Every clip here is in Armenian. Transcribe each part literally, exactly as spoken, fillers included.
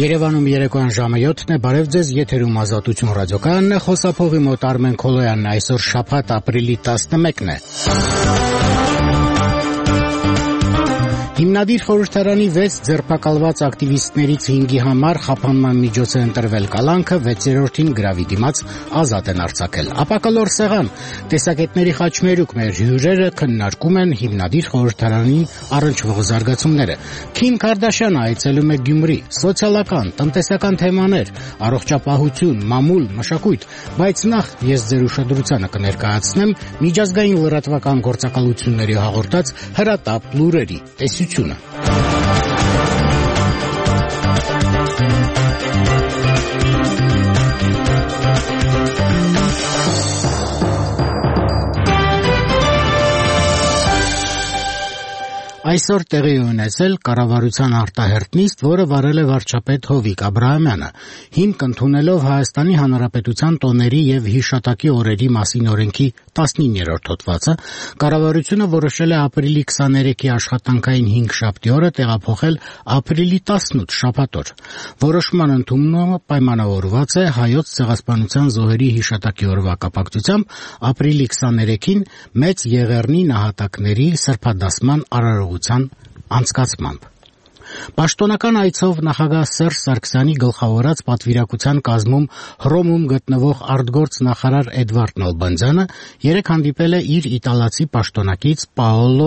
Երևանում երեկոյան ժամը յոթն է, բարև ձեզ, եթերում Ազատություն ռադիոկայանն է, խոսափողի մոտ Արմեն Քոլոյանն է, այսօր շաբաթ ապրիլի տասնմեկն է։ Հիմնադիր խորհրդարանի վեց ձերբակալված ակտիվիստներից հինգի համար խափանման միջոց է ընտրվել, կալանքը վեցերորդին գրավի դիմաց ազատ են արձակել։ Ապակալոր սեղան, տեսակետների խաչմերուկ մեր հյուրերը քննարկում են հիմնադիր խորհրդարանի առնչվող զարգացումները։ Քիմ Քարդաշյանը այցելում է Գյումրի, սոցիալական, տնտեսական թեմաներ, առողջապահություն, մամուլ, մշակույթ, բայց նախ ես ձեր ուշադրությանը կներկայացնեմ միջազգային լրատվական գործակալությունների հաղորդած հրատապ լուրերի տեսությունը։ Այսօր տեղի ունեցել կառավարության արտահերթ նիստ, որը վարել է վարչապետ Հովիկ Աբրահամյանը, հիմք ընդունելով Հայաստանի Հանրապետության տոների եւ հիշատակի օրերի մասին օրենքի տասնիններորդ հոդվածը, կառավարությունը որոշել է ապրիլի քսաներեքի աշխատանքային հինգշաբթի օրը տեղափոխել ապրիլի տասնութ շաբաթ օր։ Որոշման ընդունումը պայմանավորված է Հայոց ցեղասպանության զոհերի հիշատակի օրվա կապակցությամբ ապրիլի քսաներեքին Մեծ Եղեռնի նահատակների սրբադասման արարողության անցկացմամբ։ Պաշտոնական այցով նախագահ Սերժ Սարգսյանի գլխավորած պատվիրակության կազմում Հռոմում գտնվող արտգործ նախարար Էդվարդ Նալբանդյանը երեկ հանդիպել է իր իտալացի պաշտոնակից Պաոլո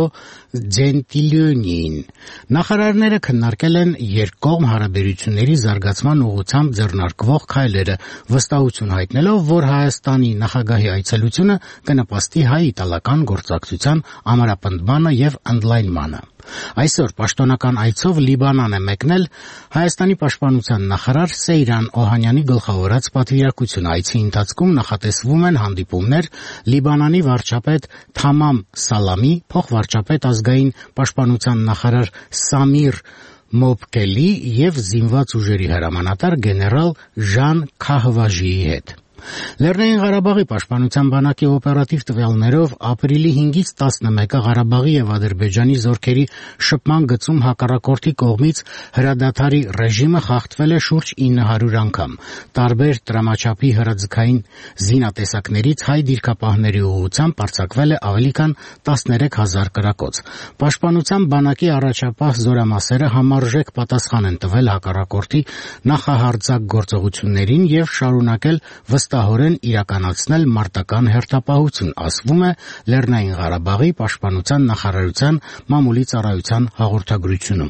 Ձենտիլիոնիին։ Նախարարները քննարկել են երկկողմ հարաբերությունների զարգացման ուղղությամբ ձեռնարկվող քայլերը, վստահություն հայտնելով, որ Հայաստանի նախագահի այցելությունը կնպաստի հայ-իտալական գործակցության ամրապնդմանը եւ ընդլայնմանը։ Այսօր պաշտոնական այցով Լիբանան է մեկնել Հայաստանի պաշտպանության նախարար Սեյրան Օհանյանի գլխավորած պատվիրակությունը։ Այցի ընթացքում նախատեսվում են հանդիպումներ Լիբանանի վարչապետ Թամամ Սալամի, փոխվարչապետ ազգային պաշտպանության նախարար Սամիր Մոբկելի եւ զինված ուժերի հրամանատար գեներալ Ժան Քահվաժիի հետ։ Լեռնային Ղարաբաղի պաշտպանության բանակի օպերատիվ տվյալներով ապրիլի հինգից տասնմեկը Ղարաբաղի եւ Ադրբեջանի զորքերի շփման գծում հակառակորդի կողմից հրադադարի ռեժիմը խախտվել է շուրջ ինը հարյուր անգամ։ Տարբեր տրամաչափի հրաձգային զինատեսակներից հայ դիրքապահների ուղղությամբ արձակվել է ավելի քան տասներեք հազար կրակոց։ Պաշտպանության բանակի առաջապահ զորամասերը համարժեք պատասխան են տվել հակառակորդի նախահարձակ գործողություններին եւ շարունակել վստահորեն իրականացնել մարտական հերթապահություն, ասվում է Լեռնային Ղարաբաղի պաշտպանության նախարարության մամուլի ծառայության հաղորդագրությունում։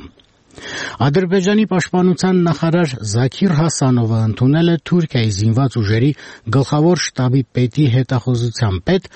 Ադրբեջանի պաշտպանության նախարար Զաքիր Հասանովը ընդունել է Թուրքիայի զինված ուժերի գլխավոր շտաբի պետի հետախուզության պետ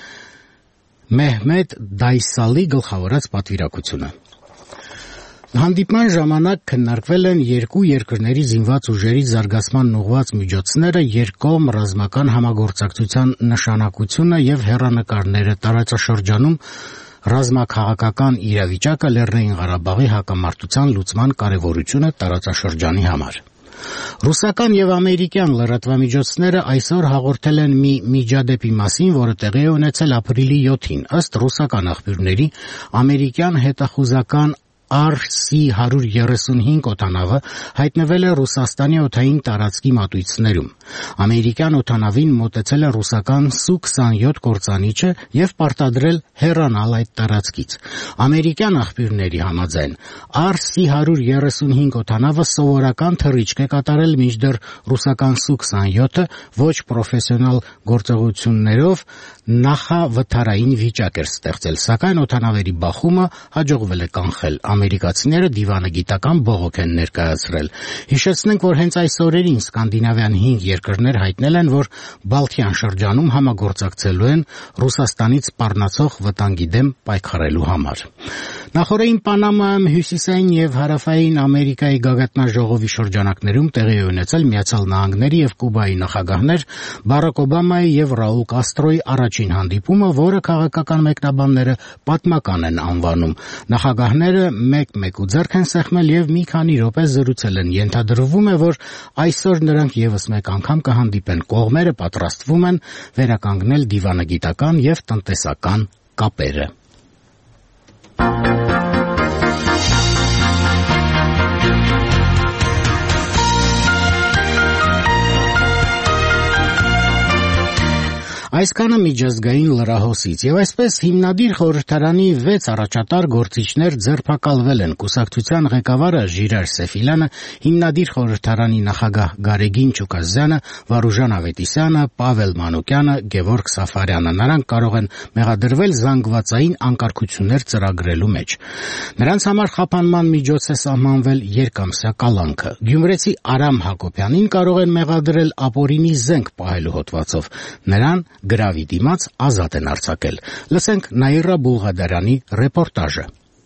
Մեհմեդ Դայսալի գլխավորած պատվիրակությունը։ Հանդիպման ժամանակ քննարկվել են երկու երկրների զինված ուժերի զարգացման ուղղված միջոցները, երկկողմ ռազմական համագործակցության նշանակությունը եւ հեռանկարները տարածաշրջանում ռազմաքաղաքական իրավիճակը, Լեռնային Ղարաբաղի հակամարտության լուծման կարեւորությունը տարածաշրջանի համար։ Ռուսական եւ ամերիկյան լրատվամիջոցները այսօր հաղորդել են մի միջադեպի մասին, որը տեղի է ունեցել ապրիլի յոթին։ Ըստ ռուսական աղբյուրների, ամերիկյան հետախուզական Ար Սի հարյուր երեսունհինգ օդանավը հայտնվել է Ռուսաստանի օդային տարածքի մատույցներում։ Ամերիկյան օդանավին մոտեցել է ռուսական Սու քսանյոթ կործանիչը եւ պարտադրել հեռանալ այդ տարածքից։ Ամերիկյան աղբյուրների համաձայն Ար Սի հարյուր երեսունհինգ օդանավը սովորական թռիչք է կատարել, մինչդեռ ռուսական Սու քսանյոթը ոչ պրոֆեսիոնալ գործողություններով նախավթարային վիճակ էր ստեղծել, սակայն օդանավերի բախումը հաջողվել է կանխել։ Ամերիկացիները դիվանագիտական բողոք են ներկայացրել։ Հիշեցնենք, որ հենց այս օրերին սկանդինավյան հինգ երկրներ հայտնել են, որ Բալթյան շրջանում համագործակցելու են Ռուսաստանից սպառնացող վտանգի դեմ պայքարելու համար։ Նախորդին Պանամայում հյուսիսային եւ հարավային Ամերիկայի գագաթնաժողովի շրջանակներում տեղի է ունեցել Միացյալ Նահանգների եւ Կուբայի նախագահներ Բարակ Օբամայի եւ Ռաուլ Կաստրոյի առաջին հանդիպումը, որը քաղաքական մեկնաբանները պատմական են անվանում։ Նախագահները մեկ-մեկ ու ձեռք են սեղմել եւ մի քանի րոպե զրուցել են։ Ենթադրվում է, որ այսօր նրանք եւս մեկ անգամ կհանդիպեն։ Կողմերը պատրաստվում են վերականգնել դիվանագիտական եւ տնտեսական կապերը։ Այսքանը միջազգային լրահոսից եւ այսպես հիմնադիր խորհրդարանի վեց առաջատար գործիչներ ձերբակալվել են։ Կուսակցության ղեկավարը Ժիրայր Սեֆիլյանը, հիմնադիր խորհրդարանի նախագահ Գարեգին Չուկասյանը, Վարուժան Ավետիսյանը, Պավել Մանուկյանը, Գևորգ Սաֆարյանը նրանք կարող են մեղադրվել զանգվածային անկարգություններ ծրագրելու մեջ։ Նրանց համար խափանման միջոց է սահմանվել երկամսյա կալանքը։ Գյումրեցի Արամ Հակոբյանին կարող են մեղադրել ապօրինի զենք պահելու հոդվածով։ Նրան գրավի դիմաց ազատ են արձակել։ Լսենք Նաիրա Բուլղադարյանի ռեպորտաժը։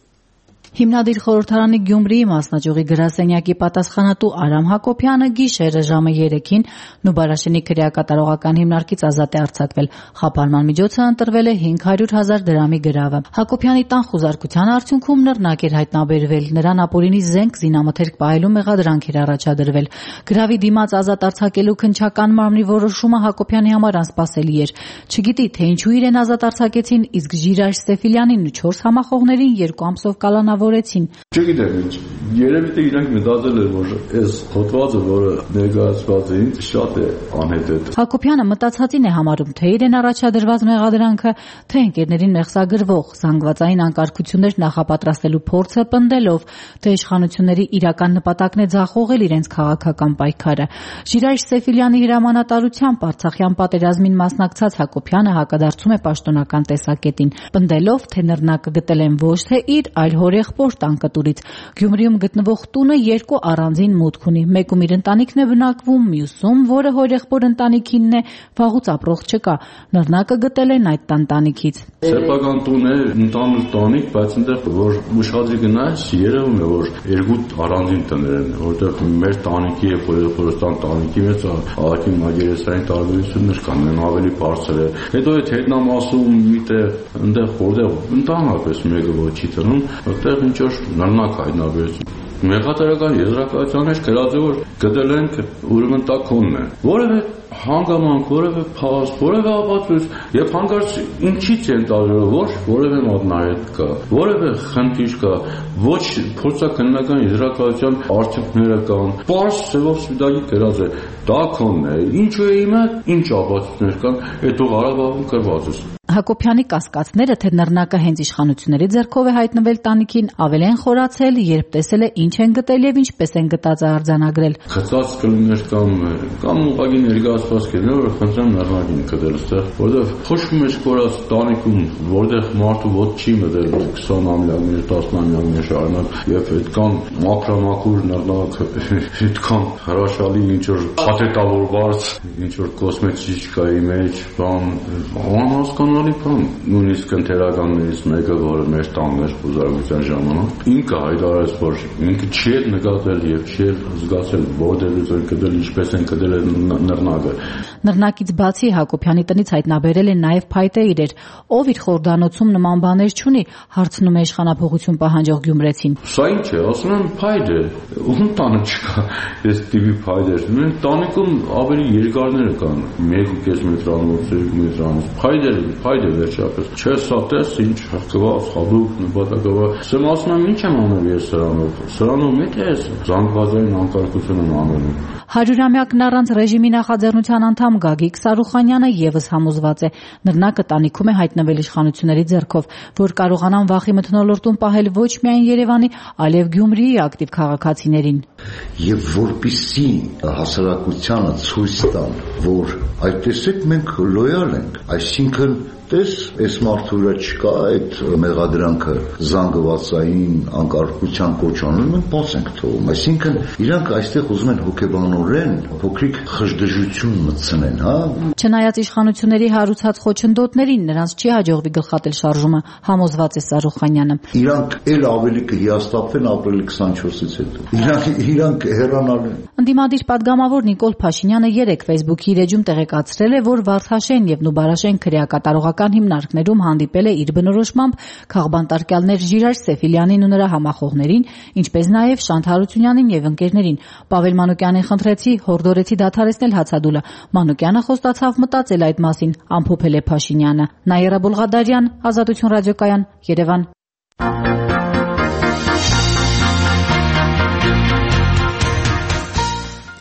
Հիմնադիր խորհրդարանի Գյումրիի մասնաճյուղի գրասենյակի պատասխանատու Արամ Հակոբյանը գիշերը ժամը երեքին Նուբարաշենի քրեակատարողական հիմնարկից ազատ է արձակվել։ Խափանման միջոցը ընտրվել է հինգ հարյուր հազար դրամի գրավը։ Հակոբյանի տան խուզարկության արդյունքում նռնակ էր հայտնաբերվել։ Նրան ապօրինի զենք զինամթերք պահելու մեղադրանք էր առաջադրվել։ Գրավի դիմաց ազատ արձակելու քննչական մարմնի որոշումը Հակոբյանի համար անսպասելի էր։ Չգիտի, թե ինչու իրեն ազատ արձակեցին, իսկ Ժիրայր Սեֆիլյանին ու չորս համախոհներին երկու ամսով կալանավ Չգիտեմ ինչ, երևի թե իրանք մտածել են, որ այս հոդվածը, որը ներկայացված է ինձ, շատ է անհետետ։ Հակոբյանը մտածածին է համարում, թե իրեն առաջադրված մեղադրանքը, թե ընկերներին մեղսագրվող զանգվածային անկարգություններ նախապատրաստելու փորձը պնդելով, թե իշխանությունների իրական նպատակն է ձախողել իրենց քաղաքական պայքարը։ Ժիրայր Սեֆիլյանի հրամանատարությամբ Արցախյան պատերազմին մասնակցած Հակոբյանը հակադարձում է պաշտոնական տեսակետին, պնդելով, թե նռնակը գտել են ոչ թե իր, այլ հորեղբոր տանկտուրից։ Գյումրիում գտնվող տունը երկու առանձին մուտք ունի։ Մեկում իր ընտանիքն է բնակվում, մյուսում, որը հորեղբոր ընտանիքինն է, վաղուց ապրող չկա։ Նռնակը գտել են այդ տանտանիքից։ Սեփական տուն է, ընտանիք տանիք, բայց այնտեղ որ ուշադրի գնաց, երևում է, որ երկու առանձին տներ են, որտեղ մեր տանիքի եւ հորեղբորստան տանիքի մեջ ահագին մագերեսային տարբերություններ կան, այն ավելի բարձր է։ Հետո այդ հետնամասում միտեղ այնտեղ որտեղ ընդհանրապես մեկը ոչի տնում, որտեղ ինչ որ նռնակ հայտնաբերեցին։ Մեղադրական եզրակացության մեջ գրած է, որ գտել ենք ուրեմն տակոնն է։ Որևէ հանգամանք, որևէ փաստ, որևէ ապացույց եւ հանգարց ինչից են տարել, ոչ որևէ մատնարետ կա, որևէ խնդիր կա, ոչ փորձաքննական եզրակացության արդյունքները կան։ Պարզ ծավալ սպիտակի գրած է, տակոնն է։ Ինչու է իմը, ինչ ապացույցներ կան, այդ Ղարաբաղում գրված է։ Հակոբյանի կասկածները, թե նռնակը հենց իշխանությունների ձեռքով է հայտնվել տանիքին, ավելի են խորացել, երբ տեսել է ինչ են գտել եւ ինչպես են գտածը արձանագրել։ Խծած կլիններ կամ կամ ուղղակի ներկայացված կլիներ, որ խնդրեմ նռնակին գտել այստեղ, որովհետեւ խոշում է կորած տանիքում, որտեղ մարդու ոտ չի մտել քսանամյակներ, տասնամյակներ շարունակ եւ այդքան մաքրամաքուր նռնակ, այդքան հրաշալի ինչ որ փաթեթավորված, ինչ որ կոսմետիկայի մեջ, բան, անհասկանալի բան։ Նույնիսկ ընթերականներից մեկը, որը մեր տանն էր բուզարկության ժամանակ, ինքը հայտարարեց, որ ինքը չի նկատել եւ չի զգացել որտեղից են գտել, ինչպես են գտել նռնակը։ Նռնակից բացի Հակոբյանի տնից հայտնաբերել են նաեւ փայտե իրեր։ Ով իր խորդանոցում նման բաներ չունի, հարցնում է իշխանափոխություն պահանջող գյումրեցին։ Սա ինչ է, ասում եմ փայտ է, ում տանը չկա այս տիպի փայտեր։ Մենք տանիքում ավելի երկարները կան, մեկ ու կես մետրանոց, երկու մետրանոց։ Փայտեր, փայտ է վերջապես։ Չէ, սա տես ինչ հղկված, խաբուկ, նպատակավոր։ Սեմ ասում եմ ինչ եմ անել ես սրանով։ Սրանով մեկ է զանգվածային անկարգություն եմ անել։ Հարյուրամյակն առանց ռեժիմի նախաձեռնության անդամ Գագիկ Սարուխանյանը եւս համոզված է, նռնակը տանիքում է հայտնվել իշխանությունների ձեռքով, որ կարողանան վախի մթնոլորտում պահել ոչ միայն Երևանի, այլև Գյումրիի ակտիվ քաղաքացիներին։ Եվ որպեսզի հասարակությանը ցույց տան, որ այդ տեսեք մենք լոյալ ենք, այսինքն տես այս մարդու վրա չկա այդ մեղադրանքը զանգվածային անկարգության կոչանում, մենք բաց ենք թողում, այսինքն իրանք այստեղ ուզում են հոգեբանորեն փոքրիկ խժդժություն մտցնեն, հա։ Չնայած իշխանությունների հարուցած խոչընդոտներին նրանց չի հաջողվի գլխատել շարժումը, համոզված է Սարուխանյանը։ Իրանք էլ ավելի կհիաստափվեն ապրիլի քսանչորսից հետո։ Իրանք իրանք հեռանալու են։ Ընդդիմադիր պատգամավոր Նիկոլ Փաշինյանը երեկ Facebook-ի իր էջում տեղեկացրել է, որ Վարդաշեն եւ Նուբարաշեն քրեակատարողական հիմնարկներում հանդիպել է իր բնորոշմամբ քաղբանտարկյալներ Ժիրայր Սեֆիլյանին ու նրա համախոհներին, ինչպես նաեւ Շանթ Հարությունյանին եւ ընկերներին։ Պավել Մանուկյանին խնդրեցի հորդորեցի դադարեցնել հացադուլը։ Մանուկյանը խոստացավ մտածել այդ մասին, ամփոփել է Փաշինյանը։ Նաիրա Բուլղադարյան, Ազատություն ռադիոկայան, Երևան։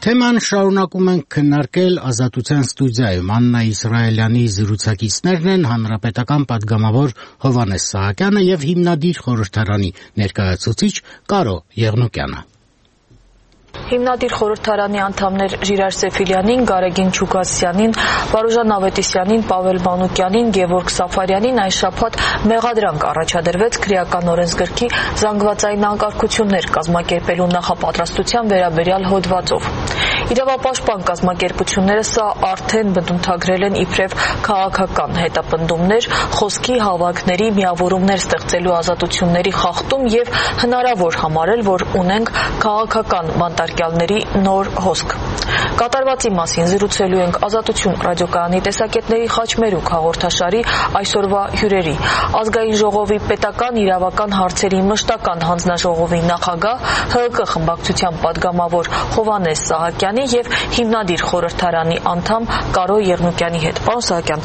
Թեման շարունակում ենք քննարկել Ազատության ստուդիայում։ Աննա Իսրայելյանի զրուցակիցներն են հանրապետական պատգամավոր Հովհաննես Սահակյանը եւ հիմնադիր խորհրդարանի ներկայացուցիչ Կարո Եղնուկյանը։ Հիմնադիր խորհրդարանի անդամներ Ժիրայր Սեֆիլյանին, Գարեգին Չուկասյանին, Վարուժան Ավետիսյանին, Պավել Մանուկյանին, Գևորգ Սաֆարյանին այս շաբաթ մեղադրանք առաջադրվեց քրեական օրենսգրքի զանգվածային անկարգություններ կազմակերպելու նախապատրաստության վերաբերյալ հոդվածով։ Իրավապաշտպան կազմակերպությունները սա արդեն բնութագրել են իբրև քաղաքական հետապնդումներ, խոսքի, հավաքների, միավորումներ ստեղծելու ազատությունների խախտում եւ հնարավոր համարել, որ ունենք քաղաքական բանտարկյալների նոր հոսք։ Կատարվածի մասին զրուցելու ենք Ազատություն ռադիոկայանի տեսակետների խաչմերուկ հաղորդաշարի այսօրվա հյուրերի։ Ազգային ժողովի պետական իրավական հարցերի մշտական հանձնաժողովի նախագահ ՀՀԿ խմբակցության պատգամավոր Հովհաննես Սահակյանի եւ հիմնադիր խորհրդարանի անդամ Կարո Եղնուկյանի հետ։ Պարոն Սահակյան,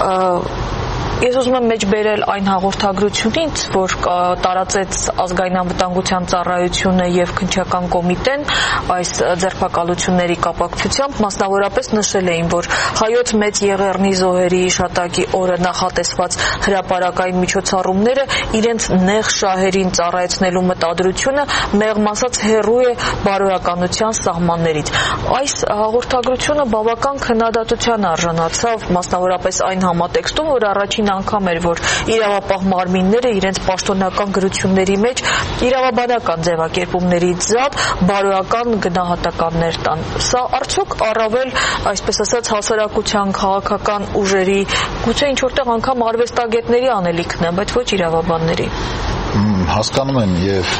ես ուզում եմ մեջ բերել այն հաղորդագրությունից, որ տարածեց ազգային անվտանգության ծառայությունը եւ քննչական կոմիտեն այս ձերբակալությունների կապակցությամբ, մասնավորապես նշել էին, որ հայոց մեծ Եղեռնի զոհերի հիշատակի օրը նախատեսված հրապարակային միջոցառումները իրենց նեղ շահերին ծառայեցնելու մտադրությունը մեղմ ասած հեռու է բարոյականության սահմաններից։ Այս հաղորդագրությունը բավական քննադատության արժանացավ, մասնավորապես այն համատեքստում, որ առաջին անգամ էր, որ իրավապահ մարմինները իրենց պաշտոնական գրությունների մեջ իրավաբանական ձևակերպումներից զատ բարոյական գնահատականներ տան։ Սա արդյոք առավել, այսպես ասած, հասարակության քաղաքական ուժերի, գուցե ինչ-որտեղ անգամ արվեստագետների անելիքն է, բայց ոչ իրավաբանների։ Հասկանում եմ եւ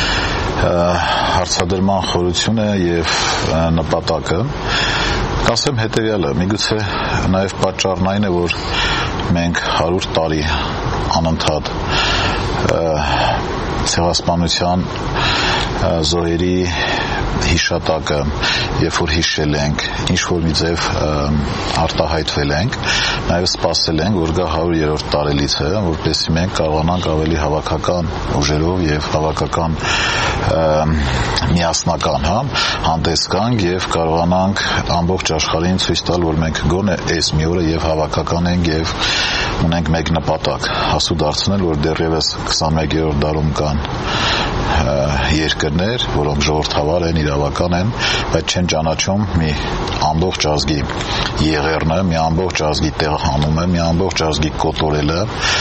հարցադրման խորությունը եւ նպատակը։ Կասեմ հետևյալը, միգուցե նաև պատճառն այն է, որ մենք հարյուր տարի անընդհատ ցեղասպանության զոհերի հիշատակը, երբ որ հիշել ենք, ինչ-որ մի ձև արտահայտվել ենք, նաև սպասել ենք, որ գա հարյուրերորդ տարելիցը, որպեսզի մենք կարողանանք ավելի հավաքական ուժերով եւ հավաքական միասնական հանդես գանք եւ կարողանանք ամբողջ աշխարհին ցույց տալ, որ մենք գոնե այս մի օրը եւ հավաքական ենք եւ ունենք մեկ նպատակ՝ հասու դարձնել, որ դեռևս քսանմեկերորդ դարում կան երկրներ, որոնք ժողովրդավար են, իրավական են, բայց չեն ճանաչում մի ամբողջ ազգի եղեռնը, մի ամբողջ ազգի տեղահանումը, մի ամբողջ ազգի կոտորելը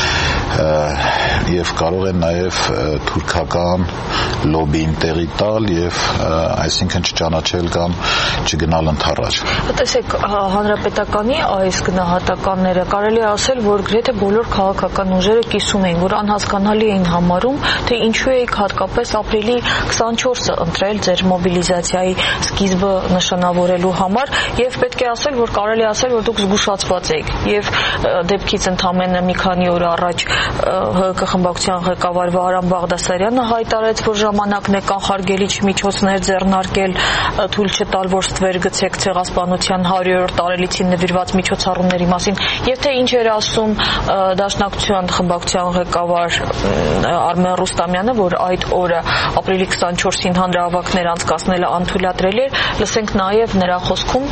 եւ կարող են նաեւ թուրքական լոբին տեղի տալ եւ այսինքն չճանաչել կամ չգնալ ընդառաջ։ Տեսեք, հանրապետականի այս գնահատականները կարելի է ասել, որ գրեթե բոլոր քաղաքական ուժերը կիսում էին, որ անհասկանալի էին համարում, թե ինչու եք հատկապես ապրիլի քսանչորսը ընտրել ձեր մոբիլիզացիայի սկիզբը նշանավորելու համար եւ պետք է ասել, որ կարելի է ասել, որ դուք զգուշացված եք եւ դեպքից ընդամենը մի քանի օր առաջ ՀՀԿ խմբակցության ղեկավար Վահրամ Բաղդասարյանը հայտարարեց, որ ժամանակն է կանխարգելիչ միջոցներ ձեռնարկել, թույլ չտալ, որ ստվեր գցեք ցեղասպանության հարյուրերորդ տարելիցին նվիրված միջոցառումների մասին, եւ թե ինչ էր ասում Դաշնակցության խմբակցության ղեկավար Արմեն Ռուստամյանը, որ այդ օրը ապրիլի քսանչորսին հանրահավաքներ անցկացնելը անթույլատրելի էր, լսենք նաեւ նրա խոսքում։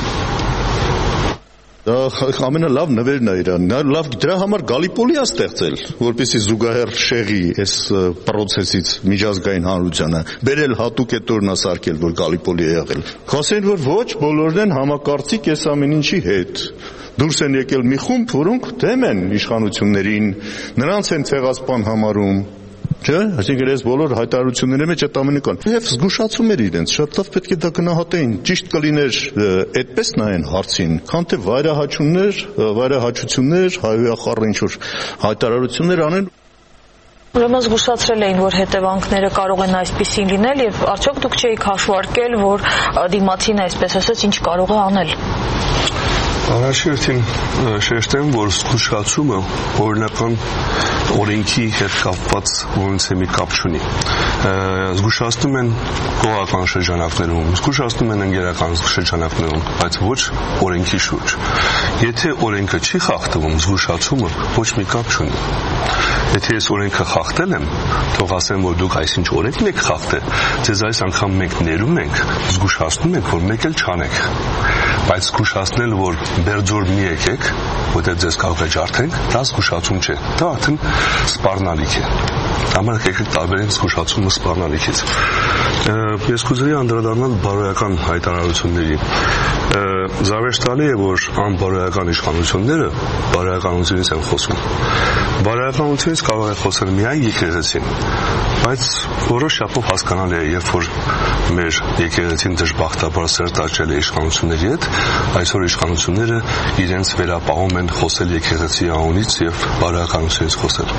Դա ամենալավ նվերն է իրան, նա լավ դրա համար Գալիպոլի է ստեղծել, որպեսզի զուգահեռ շեղի այս process-ից միջազգային հանրությանը, բերել հատուկ այդ օրն ասարկել, որ Գալիպոլի է եղել։ Ասեն, որ ոչ, բոլորն են համակարծիք այս ամեն ինչի հետ։ Դուրս են եկել մի խումբ, որոնք դեմ են իշխանություններին, նրանց են ցեղասպան համարում։ Չէ, այսինքն այս բոլոր հայտարարությունների մեջ այդ ամենը կան։ Եվ զգուշացում էր իրենց, շատ լավ պետք է դա գնահատեին։ Ճիշտ կլիներ այդպես նայեն հարցին, քան թե վայրահաչումներ, վայրահաչություններ, հայոյախառ ինչ-որ հայտարարություններ անեն։ Ուրեմն զգուշացրել էին, որ հետևանքները կարող են այսպիսին լինել եւ արդյոք դուք չէիք հաշվարկել, որ դիմացին այսպես ասած ինչ կարող է անել։ Առաջին շեշտեմ, որ զգուշացումը օրինական օրենքի հետ կապված որոնց մի կապ չունի։ Զգուշացնում են գոհական շրջանակներում, զգուշացնում են ընկերական շրջանակներում, բայց ոչ օրենքի շուրջ։ Եթե օրենքը չի խախտվում, զգուշացումը ոչ մի կապ չունի։ Եթե ես օրենքը խախտել եմ, թող ասեմ, որ դուք այսինչ օրենքն եք խախտել, ձեզ այս անգամ մենք ներում ենք, զգուշացնում ենք, որ մեկ էլ չանեք։ Բայց զգուշացնել, որ բերձոր մի եկեք, որտեղ ձեզ կարող է ջարդենք, դա զգուշացում չէ։ Դա արդեն սպառնալիք է։ Համար եկեք տարբերենք զգուշացումը սպառնալիքից։ Ես կուզեի անդրադառնալ բարոյական հայտարարությունների։ Զավեշտալի է, որ անբարոյական իշխանությունները բարոյականությունից են խոսում։ Բարոյականությունից կարող է խոսել միայն եկեղեցին, բայց որոշ չափով հասկանալի է, երբ որ մեր եկեղեցին դժբախտաբար սերտաճել է իշխանությունների հետ, այսօր իշխանությունները իրենց վերապահում են խոսել եկեղեցի անունից եւ բարոյականությունից խոսել։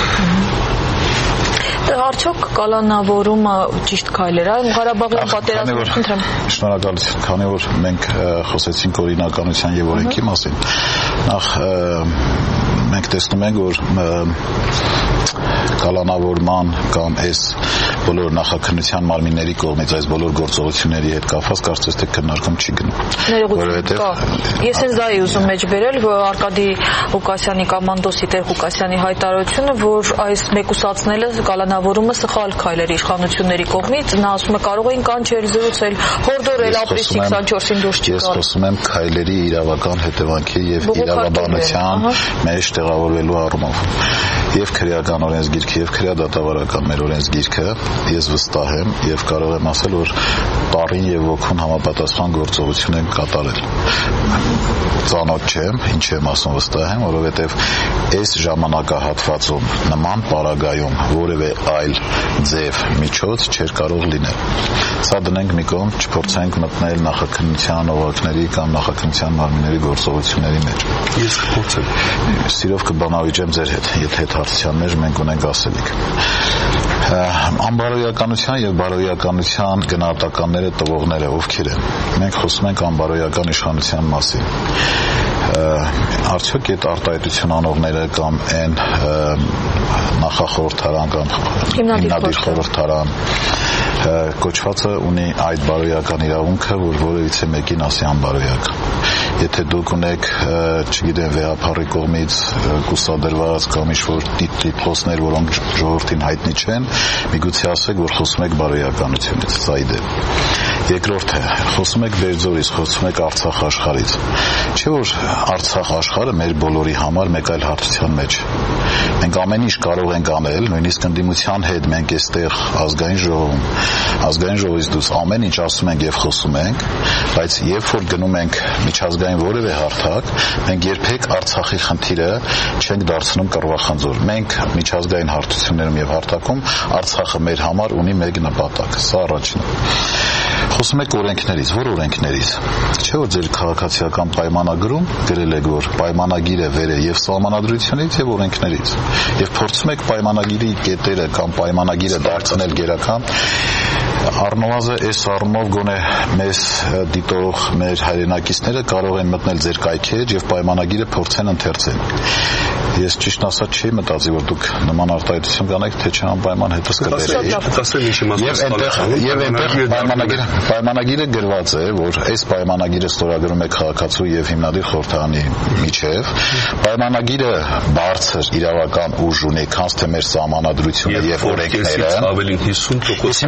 Արդյոք կալանավորումը ճիշտ քայլ էր, այլ Ղարաբաղյան պատերազմը խնդրեմ։ Շնորհակալություն, քանի որ մենք խոսեցինք օրինականության եւ օրենքի մասին, նախ մենք տեսնում ենք, որ կալանավորման կամ այս բոլոր նախաքննության մարմինների կողմից այս բոլոր գործողությունների հետ կապված կարծես թե քննարկում չի գնում։ Ես հենց դա էի ուզում մեջ բերել, որ Արկադի Ղուկասյանի կոմանդոսի տեր Ղուկասյանի հայտարարությունը, որ այս մեկուսացնելը կալանավորումը սխալ քայլ էր իշխանությունների կողմից, նա ասում է կարող էին կանչել, զրուցել, հորդորել ապրիլի քսանչորսին դուրս չգալ։ Ես խոսում եմ քայլերի իրավական հետևանքի եւ իրավաբանության մեջ տեղավորվելու առումով։ Եվ քրեական օրենսգիրքը եւ քրեադատավարական մեր օրենսգիրքը ես վստահ եմ եւ կարող եմ ասել, որ տարին եւ ոգուն համապատասխան գործողություն են կատարել։ Ծանոթ չեմ, ինչ եմ ասում վստահ եմ, որովհետեւ այս ժամանակահատվածում նման պարագայում որևէ այլ ձև միջոց չէր կարող լինել։ Սա դնենք մի կողմ, չփորձենք մտնել նախաքննության օղակների կամ նախաքննության մարմինների գործողությունների մեջ։ Ես կփորձեմ։ Սիրով կբանավիճեմ ձեր հետ, եթե հարցության մեջ մենք ունենք ասելիք։ Անբարոյականության եւ բարոյականության գնահատականները տվողները ովքեր են։ Մենք խոսում ենք անբարոյական իշխանության մասին։ Արդյոք այդ արտահայտություն անողները կամ այն նախախորհրդարան կամ հիմնադիր խորհրդարան կոչվածը ունի այդ բարոյական իրավունքը, որ որևիցե մեկին ասի անբարոյական։ Եթե դուք ունեք, չգիտեմ, վեհապարի կողմից կուսադրված կամ ինչ-որ տիտղոսներ, որոնք ժողովրդին հայտնի չեն, միգուցե ասեք, որ խոսում եք բարոյականությունից, սա ի դեպ։ Երկրորդը, խոսում եք Բերձորից, խոսում եք Արցախ աշխարհից։ Չէ՞ որ Արցախ աշխարհը մեր բոլորի համար մեկ այլ հարթության մեջ։ Մենք ամեն ինչ կարող ենք անել, նույնիսկ ընդդիմության հետ մենք այստեղ ազգային ժողովում, ազգային ժողովից դուրս ամեն ինչ ասում ենք եւ խոսում ենք, բայց երբ որ գնում ենք միջազգային որևէ հարթակ, մենք երբեք Արցախի խնդիրը չենք դարձնում կռվախնձոր։ Մենք միջազգային հարթություններում եւ հարթակում Արցախը մեր համար ունի մեկ նպատակ, սա առաջինը։ Խոսում եք օրենքներից, որ օրենքներից։ Չէ՞ որ ձեր քաղաքացիական պայմանագրում գրել եք, որ պայմանագիրը վեր է եւ սահմանադրությունից եւ օրենքներից։ Եվ փորձում եք պայմանագիրի կետերը կամ պայմանագիրը դարձնել գերական, առնվազն այս առումով գոնե մեզ դիտող մեր հայրենակիցները կարող են մտնել ձեր կայքեջ եւ պայմանագիրը փորձեն ընթերցել։ Ես ճիշտ ասած չի մտածի, որ դուք նման արտահայտություն կանեք, թե չանպայման հետս կբերեիք։ Ասեմ ինչի մասին։ Եվ այնտեղ պայմանագիրը պայմանագիրը գրված է, որ այս պայմանագիրը ստորագրում է քաղաքացու եւ հիմնադիր խորհրդարանի միջև։ Պայմանագիրը բարձր իրավական ուժ ունի, քանց թե մեր սահմանադրությունը եւ օրենքները։ Ավելին հիսուն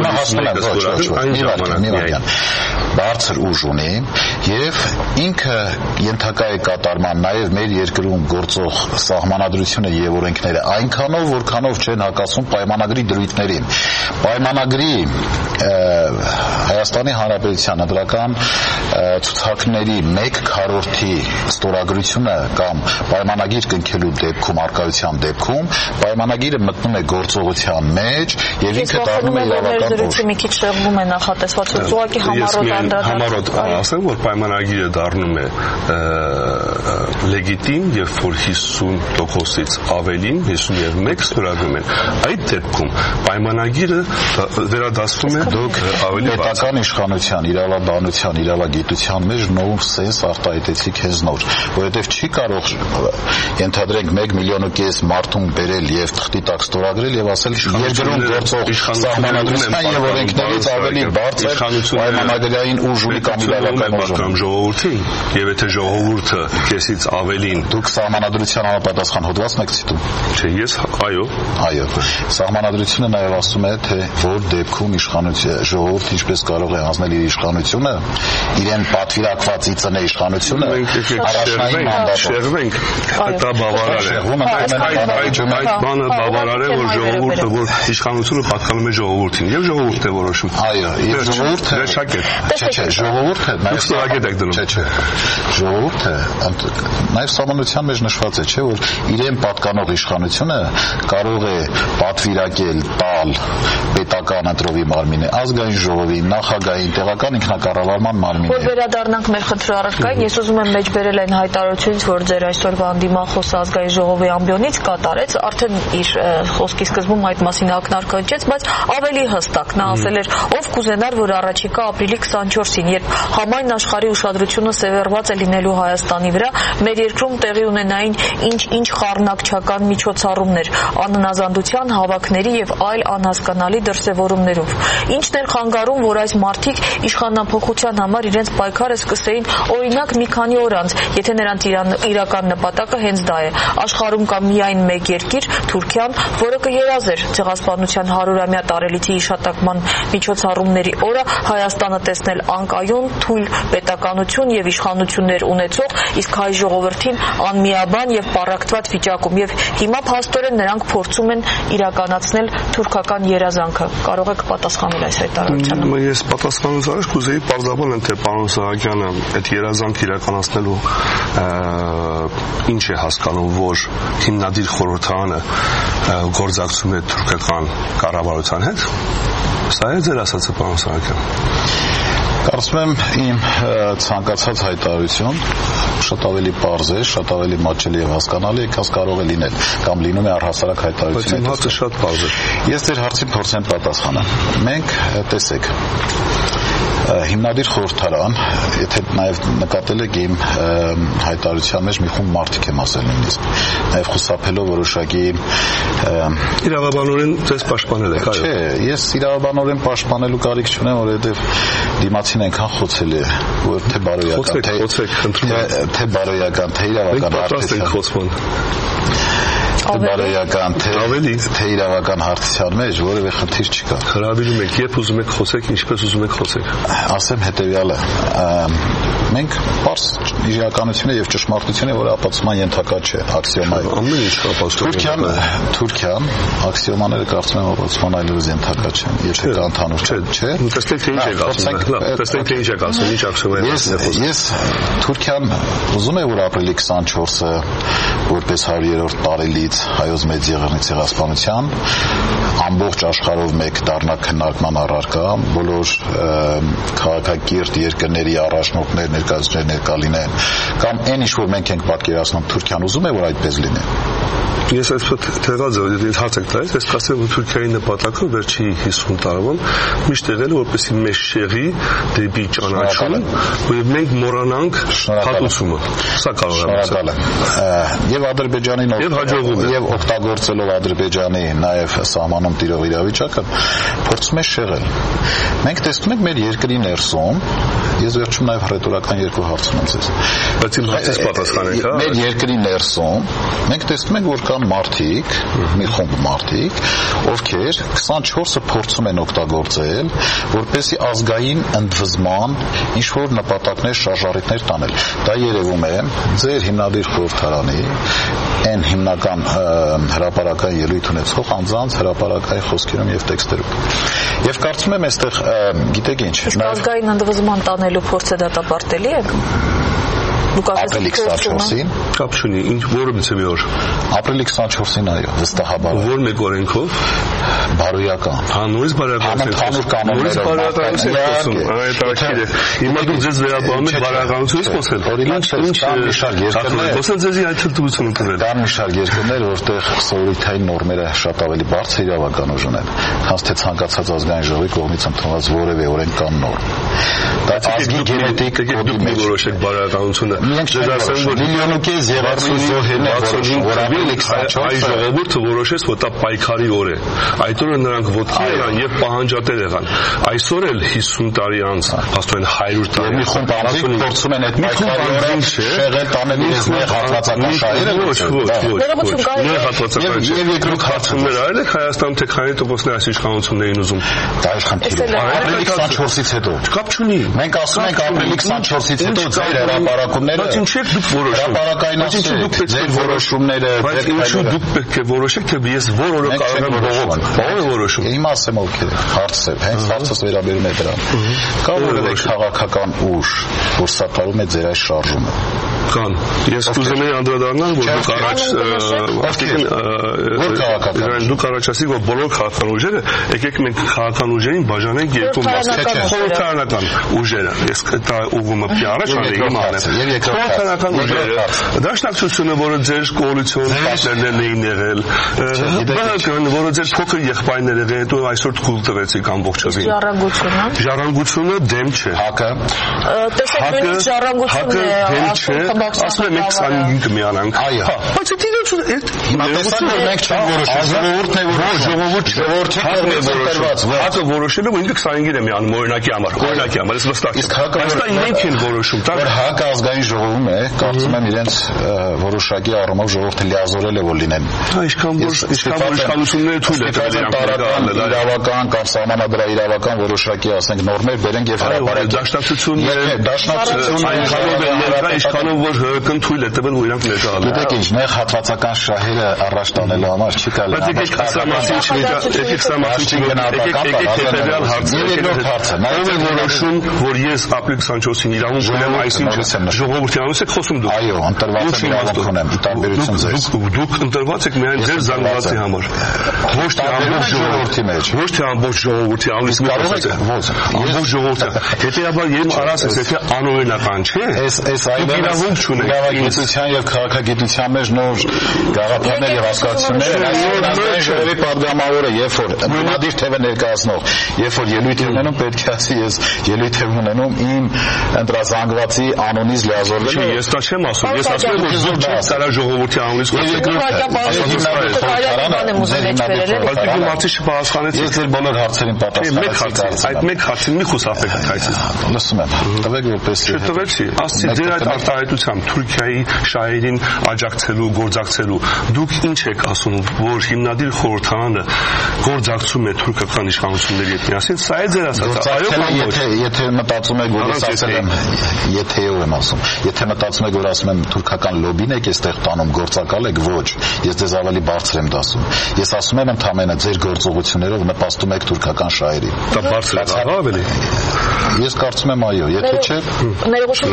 տոկոս բարձր ուժ ունի եւ ինքը ենթակա է կատարման նաեւ մեր երկրում գործող սահմանադրությունը եւ օրենքները այնքանով, որքանով չեն հակասում պայմանագրի դրույթներին։ Պայմանագրի Հայաստանի Հանրապետության ընտրական ցուցակների մեկ քառորդի ստորագրությունը կամ պայմանագիր կնքելու դեպքում արկայության դեպքում պայմանագիրը մտնում է գործողության մեջ եւ ինքը դառնում է իրավական ուժ։ Մի քիչ շեղվում է նախատեսված ուղղակի համառոտ անդրադարձ։ Համառոտ ասեմ, որ պայմանագիրը դառնում է լեգիտիմ եւ որ հիսուն տոկոսից ավելին հիսուն եւ մեկ ստորագրում են։ Այդ դեպքում պայմանագիրը վերադասվում է դուք ավելի պետական իշխանության, իրավաբանության, իրավագիտության մեջ նոր սենս արտահայտեցի քեզ նոր, որովհետև չի կարող ենթադրենք մեկ միլիոն ու կես մարդուն բերել եւ թղթի տակ ստորագրել եւ ասել երկրում գործող սահմանադրության եւ օրենքներից ավելի բարձր պայմանագրային ուժ ունի կամ իրավական ուժ ունի ժողովրդին եւ եթե ժողովուրդը քեսից ավելին դուք սահմանադրության համապատասխան հոդվածն եք ցիտում չէ ես այո այո սահմանադրությունը նաեւ ասում է թե որ դեպքում իշխանությունը ժողովուրդը ինչպես կարող է հանձնել իր իշխանությունը իրեն պատվիրակված իծնե իշխանությունը առաջնային մանդատով շեղվենք դա բավարար է այդ բանը բավարար է որ ժողովուրդը որ իշխանությունը պատկանում է ժողովրդին եւ ժողովուրդը որոշում այո եւ ժողովուրդը դաշակետ չէ չէ ժողովուրդը նաեւ ստորագետ եք դնում չէ չէ ժողովուրդը նաեւ սահմանության մեջ նշված է չէ որ իրեն պատկանող իշխանությունը կարող է պատվիրակել տալ պետական ընտրովի մարմինը ազգային ժողովին նախագահային տեղական ինքնակառավարման մարմինը որ վերադառնանք մեր խնդրի առարկային ես ուզում եմ մեջբերել այն հայտարարությունից որ ձեր այսօրվա անդիմախոս ազգային ժողովի ամբիոնից կատարեց արդեն իր խոսքի սկզբում այդ մասին ակնարկաճեց բայց ավելի հստակ նա ասել էր ով կուզենար որ առաջիկա ապրիլի քսանչորսին երբ համայն աշխարհի ուշադրությունը սևեռված է լինելու Հայաստանի վրա մեր երկրում տեղի ունենային ինչ-ինչ խառնակչական միջոցառումներ անհնազանդության հավաքների եւ այլ անհասկանալի դրսեւորումներով ինչն էր խանգարում որ այս մարդիկ իշխանափոխության համար իրենց պայքարը սկսեին օրինակ մի քանի օր անց եթե նրանց իրական նպատակը հենց դա է աշխարհում կա միայն մեկ երկիր Թուրքիան որը կերազեր ցեղասպանության հարյուրամյա տարելիցի հիշատակման միջոցառումների օրը Հայաստանը տեսնել անկայուն թույլ պետականություն եւ իշխանություններ ունեցող իսկ հայ ժողովրդին անմիաբան եւ պառակտված վիճակում եւ հիմա փաստորեն նրանք փորձում են իրականացնել թուրքական երազանքը կարող եք պատասխանել այս հայտարարությանը ես պատասխանուց առաջ կուզեի պարզաբանել թե պարոն Սահակյանը այդ երազանքը իրականացնելու ինչ է հասկանում որ հիմնադիր խորհրդարանը գործակցում է թուրքական կառավարության հետ սա է ձեր ասածը պարոն Սահակյան Կարծում եմ իմ ցանկացած հայտարարություն շատ ավելի պարզ է, շատ ավելի մատչելի եւ հասկանալի է, քան կարող է լինել կամ լինում է առհասարակ հայտարարություն։ Բայց հարցը շատ պարզ է։ Ես ձեր հարցին փորձեմ պատասխանել։ Մենք տեսեք հիմնադիր խորհրդարան, եթե նաև նկատել եք իմ հայտարարության մեջ մի խումբ մարդիկ եմ ասել նույնիսկ, նաև խուսափելով որոշակի իրավաբանորեն ձեզ պաշտպանել եք, այո։ Չէ, ես իրավաբանորեն պաշտպանելու կարիք չունեմ, որովհետև դիմացին այնքան խոցել է, որ թե բարոյական, թե թե բարոյական, թե իրավական հարցերով բարոյական թե թե իրավական հարցության մեջ որևէ խնդիր չկա։ Հրավիրում եք, երբ ուզում եք խոսեք, ինչպես ուզում եք խոսեք։ Ասեմ հետեւյալը, մենք պարզ իրականությունը եւ ճշմարտությունը, որը ապացուցման ենթակա չէ, աքսիոմա է։ Ամեն ինչ ապացուցում։ Թուրքիան, Թուրքիան աքսիոմաները կարծում եմ ապացուցման այլևս ենթակա չեն, եթե կա ընդհանուր չէ։ Տեսեք թե ինչ եք ասում։ Տեսեք թե ինչ եք ասում, ինչ աքսիոմա է։ Ես ես Թուրքիան ուզում է որ ապրիլի քսանչորսը որպես հարյուրերորդ տարելից հայոց մեծ եղերնի ցեղասպանության ամբողջ աշխարհով մեկ դառնա քննարկման առարկա բոլոր քաղաքակիրթ երկրների առաջնորդներ ներկայացուցիչներ ներկա լինեն կամ այն ինչ որ մենք ենք պատկերացնում Թուրքիան ուզում է որ այդպես լինի Ես այսպես թերած եմ հարց եք տալիս, ես կասեմ որ Թուրքիայի նպատակը վերջի հիսուն տարում միշտ եղել է որպեսզի մեզ շեղի դեպի ճանաչում, եւ մենք մոռանանք հատուցումը։ Սա կարող է ասել։ Եվ Ադրբեջանի եւ հաջողում է եւ օգտագործելով Ադրբեջանի նաեւ սահմանում տիրող իրավիճակը փորձում է շեղել։ Մենք տեսնում ենք մեր երկրի ներսում, ես վերջում նաեւ ռետորական երկու հարց ունեմ ձեզ։ Բայց իմ հարցից պատասխանեք, հա։ Մեր երկրի ներսում մենք տեսնում ենք որ կան մարդիկ, մի խումբ մարդիկ, ովքեր քսանչորսը փորձում են օգտագործել, որպեսզի ազգային ընդվզման ինչ որ նպատակներ, շարժառիթներ տանել։ Դա երևում է ձեր հիմնադիր խորհրդարանի այն հիմնական հրապարակային ելույթ ունեցող անձանց հրապարակային խոսքերում եւ տեքստերում։ Եվ կարծում եմ այստեղ գիտեք ինչ, ազգային ընդվզման տանելու փորձը դատապարտելի է։ Ապրիլի քսանչորսին կապ չունի, ինչ որից է մի օր։ Ապրիլի քսանչորսին այո, վստահաբար։ Որ մեկ օրենքով բարոյական։ Հա, նույնս բարոյական։ Հանուր կանոններով։ Այդ ակիր է։ Հիմա դուք ձեզ վերաբերում եք բարոյականությունից խոսել։ Օրինակ, կան մի շարք երկրներ, խոսել ձեզի այդ թույլտվությունը տվել։ Կան մի շարք երկրներ, որտեղ սովորութային նորմերը շատ ավելի բարձր իրավական ուժ ունեն, քան թե ցանկացած ազգային ժողովի կողմից ընդունված որևէ օրենքան նորմ։ Դա ազգի գենետիկ կոդի մեջ որոշեք բարոյականությունը։ Ձեզ ասեմ, որ միլիոնուկես եղածի զոհերն որ ապրիլի քսանչորսը ժողովուրդը որոշեց, որ դա պայքարի օր է։ Այդ օրը նրանք ոտքի եղան եւ պահանջատեր եղան։ Այսօր էլ հիսուն տարի անց, աստորեն հարյուր տարի։ Մի խումբ անձինք փորձում են այդ պայքարի օրը շեղել տանել իրենց նեղ հատվածական շահերը։ Ոչ, ոչ, ոչ։ Նեղ հատվածական շահերը։ Եվ երկրորդ հարցումներ արել եք Հայաստանում, թե քանի տոկոսներ այս իշխանություններին ուզում։ Դա իշխանություն։ Ապրիլի քսանչորսից հետո։ Կապ չունի։ Մենք ասում ենք ապրիլի քսանչորսից հետո ձեր հրապարակումները։ Բայց ինչ եք դուք որոշում։ Հրապարակային ձեր որոշումները։ Բայց ինչու դուք պետք է որոշեք, թե ես որ օրը կարող եմ բողոք։ Ո՞ր է որոշում։ Հիմա ասեմ ովքեր։ Հարցը, հենց հարցս վերաբերում է դրան։ Կա որևէ քաղաքական ուժ, որ սատարում է ձեր այս շարժումը։ Կան։ Ես կուզեմ եի անդրադառնալ, որ դուք առաջ ասեցիք, դուք առաջ ասեցիք, որ բոլոր քաղաքական ուժերը, եկեք մենք քաղաքական ուժերին բաժանենք երկու մասի։ Խորհրդարանական ուժերը։ Ես դա ուղղումը առաջ անեի իմ անեմ։ Խորհրդարանական ուժերը, դաշնակցությունը, որը ձեր կոալիցիոն պարտներներն էին եղել, ԲՀԿ-ն, որը ձեր փոքր եղբայրներ եղել, հետո այսօր թույլ տվեցիք ամբողջովին։ Ժառանգությունը։ Ժառանգությունը դեմ չէ։ Հակը։ Տեսեք, նույնիսկ ժառանգությունն է ասում եմ մենք քսանհինգ միանանք։ Այո։ Բայց դա դիլոց է։ Հիմա տեսան որ մենք չենք որոշում։ Ժողովուրդն է որ ժողովուրդ ժողովրդի կողմից ընտրված։ Հակը որոշելը ինքը քսանհինգին է միանում օրինակի համար։ Օրինակի համար, ես վստահ եմ։ Իսկ հակը որ իրենք են որոշում, դա որ հակը ազգային ժողովում է, կարծում եմ իրենց որոշակի առումով ժողովուրդը լիազորել է որ լինեն։ Հա, ինչքան որ ինչքան որ իշխանությունները թույլ է տվել իրական իրավական կամ սահմանադրական իրավական որոշակի ասենք նորմեր բերենք եւ հրապարակենք։ Դաշնակցությունները դաշնակցությունները իշխանով որ ՀԿ-ն թույլ է տվել որ իրանք ներկա գալու։ Գիտեք ինչ, նեղ հատվածական շահերը առաջ տանելու համար չի կարելի։ Բայց եկեք սա մասին եկեք սա մասին հետեւյալ հարցը։ Երկրորդ հարցը, նաև է որոշում, որ ես ապրիլի քսանչորսին իրավունք ունեմ, այսինքն ժողովրդի անունից եք խոսում դուք։ Այո, ընտրված եմ իրավունք ունեմ, ի տարբերություն ձեզ։ Դուք ընտրված եք միայն ձեր զանգվածի համար։ Ոչ թե ամբողջ ժողովրդի մեջ։ Ոչ թե ամբողջ ժողովրդի անունից կարող եք։ Ոչ, ամբողջ ժողովուրդը։ Հետեւաբար ես արած ես, եթե անօրինական չէ, այս այս այլ իրավունք չունեք։ Իրավագիտության եւ քաղաքագիտության մեջ նոր գաղափարներ եւ հասկացություններ այսօր ժողովի падգամավորը երբ որ մնադիր թևը ներկայացնող երբ որ ելույթ է ունենում պետք է ասի ես ելույթ եմ ունենում իմ ընտրազանգվածի անունից լիազորվել եմ ես դա չեմ ասում ես ասում եմ որ զուտ չի կարա ժողովրդի անունից բայց դիմացի չպահանջեց ես ձեր բոլոր հարցերին պատասխանեցի այդ մեկ հարցին մի խուսափեք այդպես լսում եմ տվեք որպես չտվեցի ասցի ձեր այդ արտահայտությամբ Թուրքիայի շահերին աջակցելու գործակցելու դուք ինչ եք ասում որ հիմնադիր խորհրդարանը գործակցում է թուրքական իշխանությունների հետ միասին սա է ձեր ասածը այո կամ ոչ եթե եթե մտածում եք որ ես ասել եմ եթեով եմ ասում եթե մտածում եք որ ասում եմ թուրքական լոբին եք այստեղ տանում գործակալ եք ոչ ես ձեզ ավելի բարձր եմ դասում ես ասում եմ ընդհանրապես ձեր գործողություններով նպաստում եք թուրքական շահերին դա բարձր է ավելի ես կարծում եմ այո եթե չէ ներողություն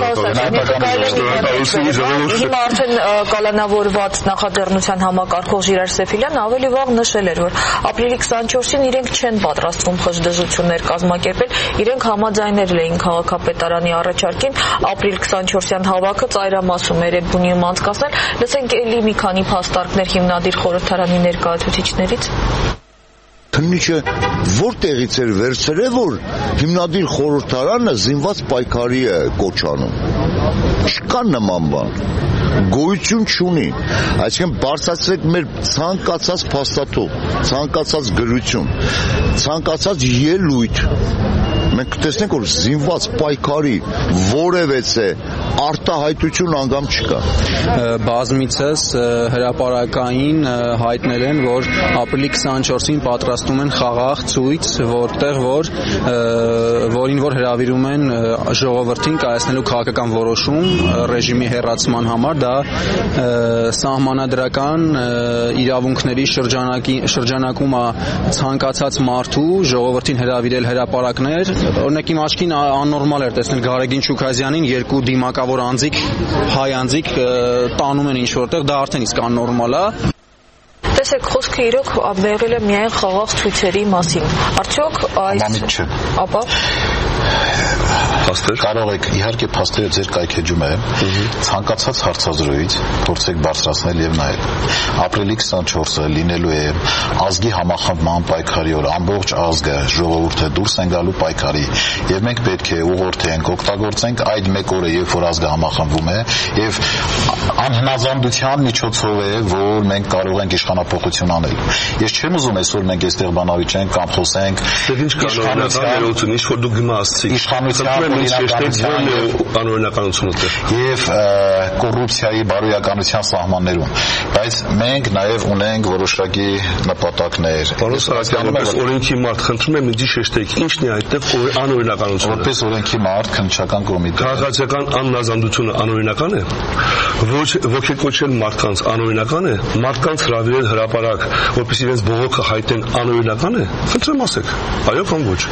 Հիմա արդեն կալանավորված նախաձեռնության համակարգող Ժիրայր Սեֆիլյանը ավելի վաղ նշել էր, որ ապրիլի քսանչորսին իրենք չեն պատրաստվում խժդժություններ կազմակերպել, իրենք համաձայնել էին քաղաքապետարանի առաջարկին ապրիլ քսանչորսյան հավաքը ծայրամասում Էրեբունիում անցկացնել։ Լսենք էլի մի քանի փաստարկներ հիմնադիր խորհրդարանի ներկայացուցիչներից։ Քննիչը որտեղից էր վերցրել, որ հիմնադիր խորհրդարանը զինված պայքարի է կոչանում։ Չկա նման բան։ Գոյություն չունի։ Այսինքն բարձրացրեք մեր ցանկացած փաստաթուղթ, ցանկացած գրություն, ցանկացած ելույթ։ Մենք տեսնենք որ զինված պայքարի որևէ արտահայտություն անգամ չկա։ Բազմիցս հրապարակային հայտնել են, որ ապրիլի քսանչորսին պատրաստում են խաղաղ ցույց, որտեղ որ որին որ հրավիրում են ժողովրդին կայացնելու քաղաքական որոշում ռեժիմի հեռացման համար, դա սահմանադրական իրավունքների շրջանակի շրջանակում է ցանկացած մարդու ժողովրդին հրավիրել հրապարակներ օրինակ իմ աչքին աննորմալ էր տեսնել Գարեգին Շուքազյանին երկու դիմակավոր անձիկ, հայ անձիկ տանում են ինչ որտեղ, դա արդեն իսկ աննորմալ է։ Տեսեք, խոսքը իրոք եղել է միայն խաղաղ ցույցերի մասին։ Արդյոք այս ապա փաստեր կարող եք իհարկե փաստերը ձեր կայքեջում է ցանկացած հարցազրույց փորձեք բարձրացնել եւ նայել ապրիլի քսանչորսը լինելու է ազգի համախմբման պայքարի օր ամբողջ ազգը ժողովուրդը դուրս են գալու պայքարի եւ մենք պետք է ուղղորդենք օգտագործենք այդ մեկ օրը երբ որ ազգը համախմբվում է եւ անհնազանդության միջոցով է որ մենք կարող ենք իշխանապողություն անել ես չեմ ուզում այսօր մենք այստեղ բանավիճենք կամ խոսենք իշխանության ինչ որ դու գմասցի իշխանության անօրինականությունը եւ կոռուպցիայի բարոյականության սահմաններում բայց մենք նաեւ ունենք որոշակի նպատակներ Պարոն Սահակյան պես օրենքի մարդ խնդրում եմ ինձ շեշտեք ինչն է այդտեղ անօրինականությունը որպես օրենքի մարդ քննչական կոմիտե քաղաքացիական աննազանդությունը անօրինական է ոչ ոգեկոչել մարդկանց անօրինական է մարդկանց հրավիրել հրապարակ որպես իրենց բողոքը հայտնեն անօրինական է խնդրեմ ասեք այո կամ ոչ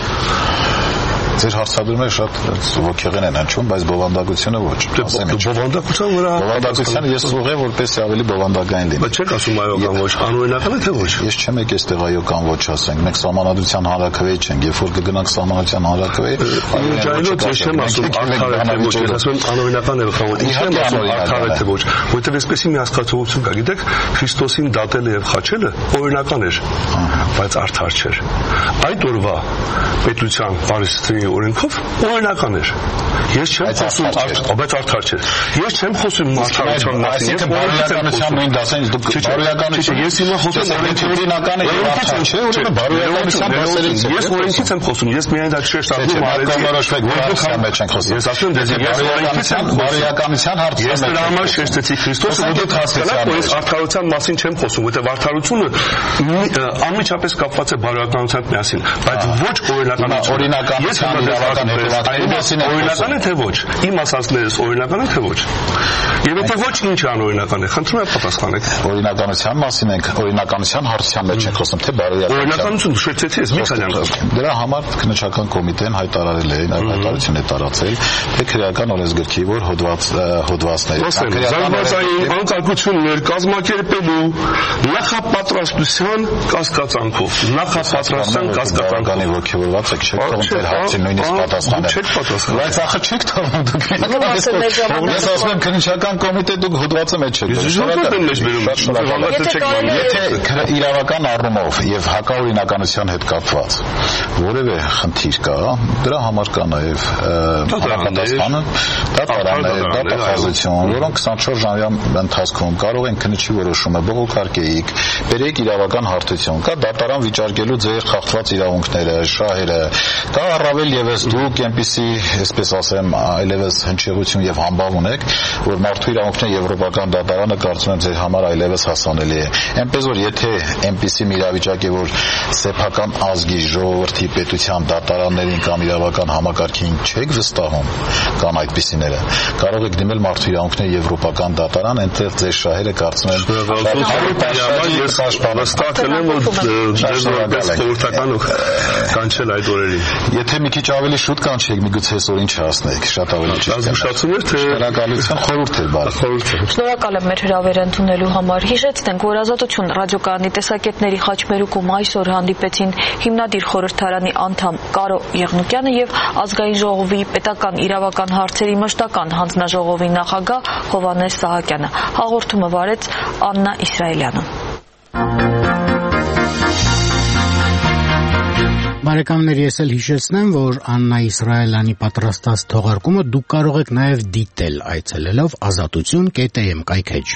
Ձեր հարցադրումները շատ ոգեղեն են հնչում, բայց բովանդակությունը ոչ։ Բովանդակության վրա բովանդակության ես ուղղեմ որպես ավելի բովանդակային լինի։ Բայց չեք ասում այո կամ ոչ, անօրինական է թե ոչ։ Ես չեմ եկել այստեղ այո կամ ոչ ասենք։ Մենք սահմանադրության հանրաքվեի չենք, երբ որ կգնանք սահմանադրության հանրաքվեի, այո, ես չեմ ասում արդար է թե ոչ, ես ասում անօրինական է կամ ոչ։ Ես չեմ ասում արդար է թե ոչ, որովհետև այսպեսի մի հասկացողություն կա, գիտեք, Քրիստոսին դատելը եւ խաչելը օրինական էր, բայց արդար չէր։ Այդ օրվա պետության բարիստրի օրենքով օրինական էր։ Ես չեմ խոսում, բայց արդար չէ։ Ես չեմ խոսում մարդկության մասին, ես բարոյականության նույն դասին դուք բարոյականություն։ Ես հիմա խոսում եմ օրինական է եւ արդար չէ, ուրեմն բարոյականության դասերից։ Ես օրենքից եմ խոսում, ես միայն դա շեշտադրում արեցի։ Ես ասում եմ, ես օրենքից բարոյականության հարցը։ Ես դրա համար շեշտեցի Քրիստոսը, որ դուք հասկանաք, որ ես արդարության մասին չեմ խոսում, որտեղ արդարությունը անմիջապես կապված է բարոյականության միասին, բայց ոչ օրինականություն։ Ես օրինական է թե ոչ։ Իմ ասածներս օրինական է թե ոչ։ Եվ եթե ոչ ինչ անօրինական է, խնդրում եմ պատասխանեք։ Օրինականության մասին ենք, օրինականության հարցության մեջ ենք խոսում, թե բարոյականություն։ Օրինականություն շեշտեցի ես մի քանի անգամ։ Դրա համար քննչական կոմիտեն հայտարարել է, նաև հայտարարություն է տարածել, թե քրեական օրենսգրքի որ հոդված հոդվածներ։ Զանգվածային անկարգություններ կազմակերպելու նախապատրաստության կասկածանքով։ Նախապատրաստության կասկածանքանի ոգևորված եք չէ՞ թողում ձեր հարցին նույնիսկ պատասխանել։ Չեք պատասխանել։ Բայց ախր չեք թողում դուք։ Ես ասում եմ քննչական կոմիտե դուք հոդվածը մեջ չեք։ Եթե իրավական առումով եւ հակաօրինականության հետ կապված որևէ խնդիր կա, դրա համար կա նաեւ պատասխանը, դատարաններ, դատախազություն, որոնք քսանչորս ժամվա ընթացքում կարող են քննչի որոշումը բողոքարկեիք, բերեք իրավական հարթություն, կա դատարան վիճարկելու ձեր խախտված իրավունքները, շահերը, կա առավել եւս դուք այնպիսի, այսպես ասեմ, այլևս հնչեղություն եւ համբավ ունեք, որ մարդու իրավունքները եվրոպական դատարանը կարծում եմ ձեր համար այլևս հասանելի է։ Այնպես որ եթե այնպիսի մի իրավիճակ է, որ սեփական ազգի, ժողովրդի, պետության դատարաններին կամ իրավական համակարգին չեք վստահում, կան այդպիսիները, կարող եք դիմել մարդու իրավունքների եվրոպական դատարան, այնտեղ ձեր շահերը կարծում եմ կանչել այդ օրերին։ Եթե մի քիչ ավելի շուտ կանչեք, միգուցե այսօրին չհասնեք, շատ ավելի ճիշտ է։ Զգուշացում էր թե շնորհակալություն խորհուրդ է բարի։ Շնորհակալ եմ մեր հրավերը ընդունելու համար։ Հիշեցնենք, որ Ազատություն ռադիոկայանի տեսակետների խաչմերուկում այսօր հանդիպեցին հիմնադիր խորհրդարանի անդամ Կարո Եղնուկյանը եւ Ազգային ժողովի պետական իրավական հարցերի մշտական հանձնաժողովի նախագահ Հովհաննես Սահակյանը։ Հաղորդումը վարեց Աննա Իսրայելյանը։ Բարեկամներ, ես էլ հիշեցնեմ, որ Աննա Իսրայելյանի պատրաստած թողարկումը դուք կարող եք նաև դիտել այցելելով ազատություն կետ էմ կայքեջ։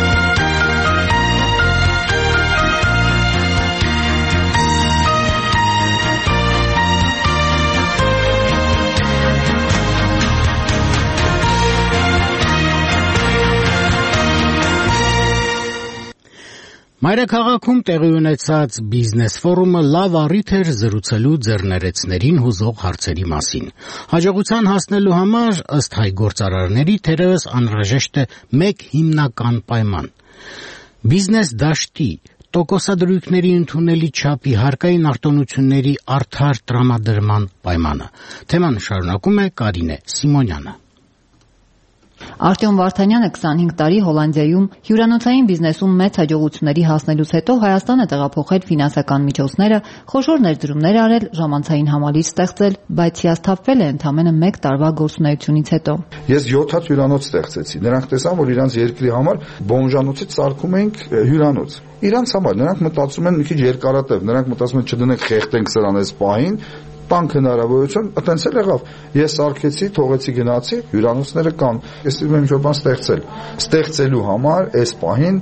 Մայրաքաղաքում տեղի ունեցած բիզնես ֆորումը լավ առիթ էր զրուցելու ձեռներեցներին հուզող հարցերի մասին։ Հաջողության հասնելու համար ըստ հայ գործարարների թերևս անհրաժեշտ է մեկ հիմնական պայման՝ բիզնես դաշտի Տոկոսադրույքների ընդունելի չափի հարկային արտոնությունների արդար տրամադրման պայմանը։ Թեման շարունակում է Կարինե Սիմոնյանը։ Արտյոմ Վարդանյանը քսանհինգ տարի Հոլանդիայում հյուրանոցային բիզնեսում մեծ հաջողությունների հասնելուց հետո Հայաստան է տեղափոխել ֆինանսական միջոցները, խոշոր ներդրումներ արել, ժամանցային համալիր ստեղծել, բայց հիասթափվել է ընդամենը մեկ տարվա գործունեությունից հետո։ Ես յոթ հատ հյուրանոց ստեղծեցի։ Նրանք տեսան, որ իրանց երկրի համար բոմժանոցից սարքում ենք հյուրանոց։ Իրանց համար նրանք մտածում են մի քիչ երկարատև, նրանք մտածում են չդնենք խեղտենք սրան այս պահին, տանք հնարավորություն, այտենց էլ եղավ։ Ես սարքեցի, թողեցի գնացի, հյուրանոցները կան։ Ես ուզում եմ ինչ-որ բան ստեղծել։ Ստեղծելու համար այս պահին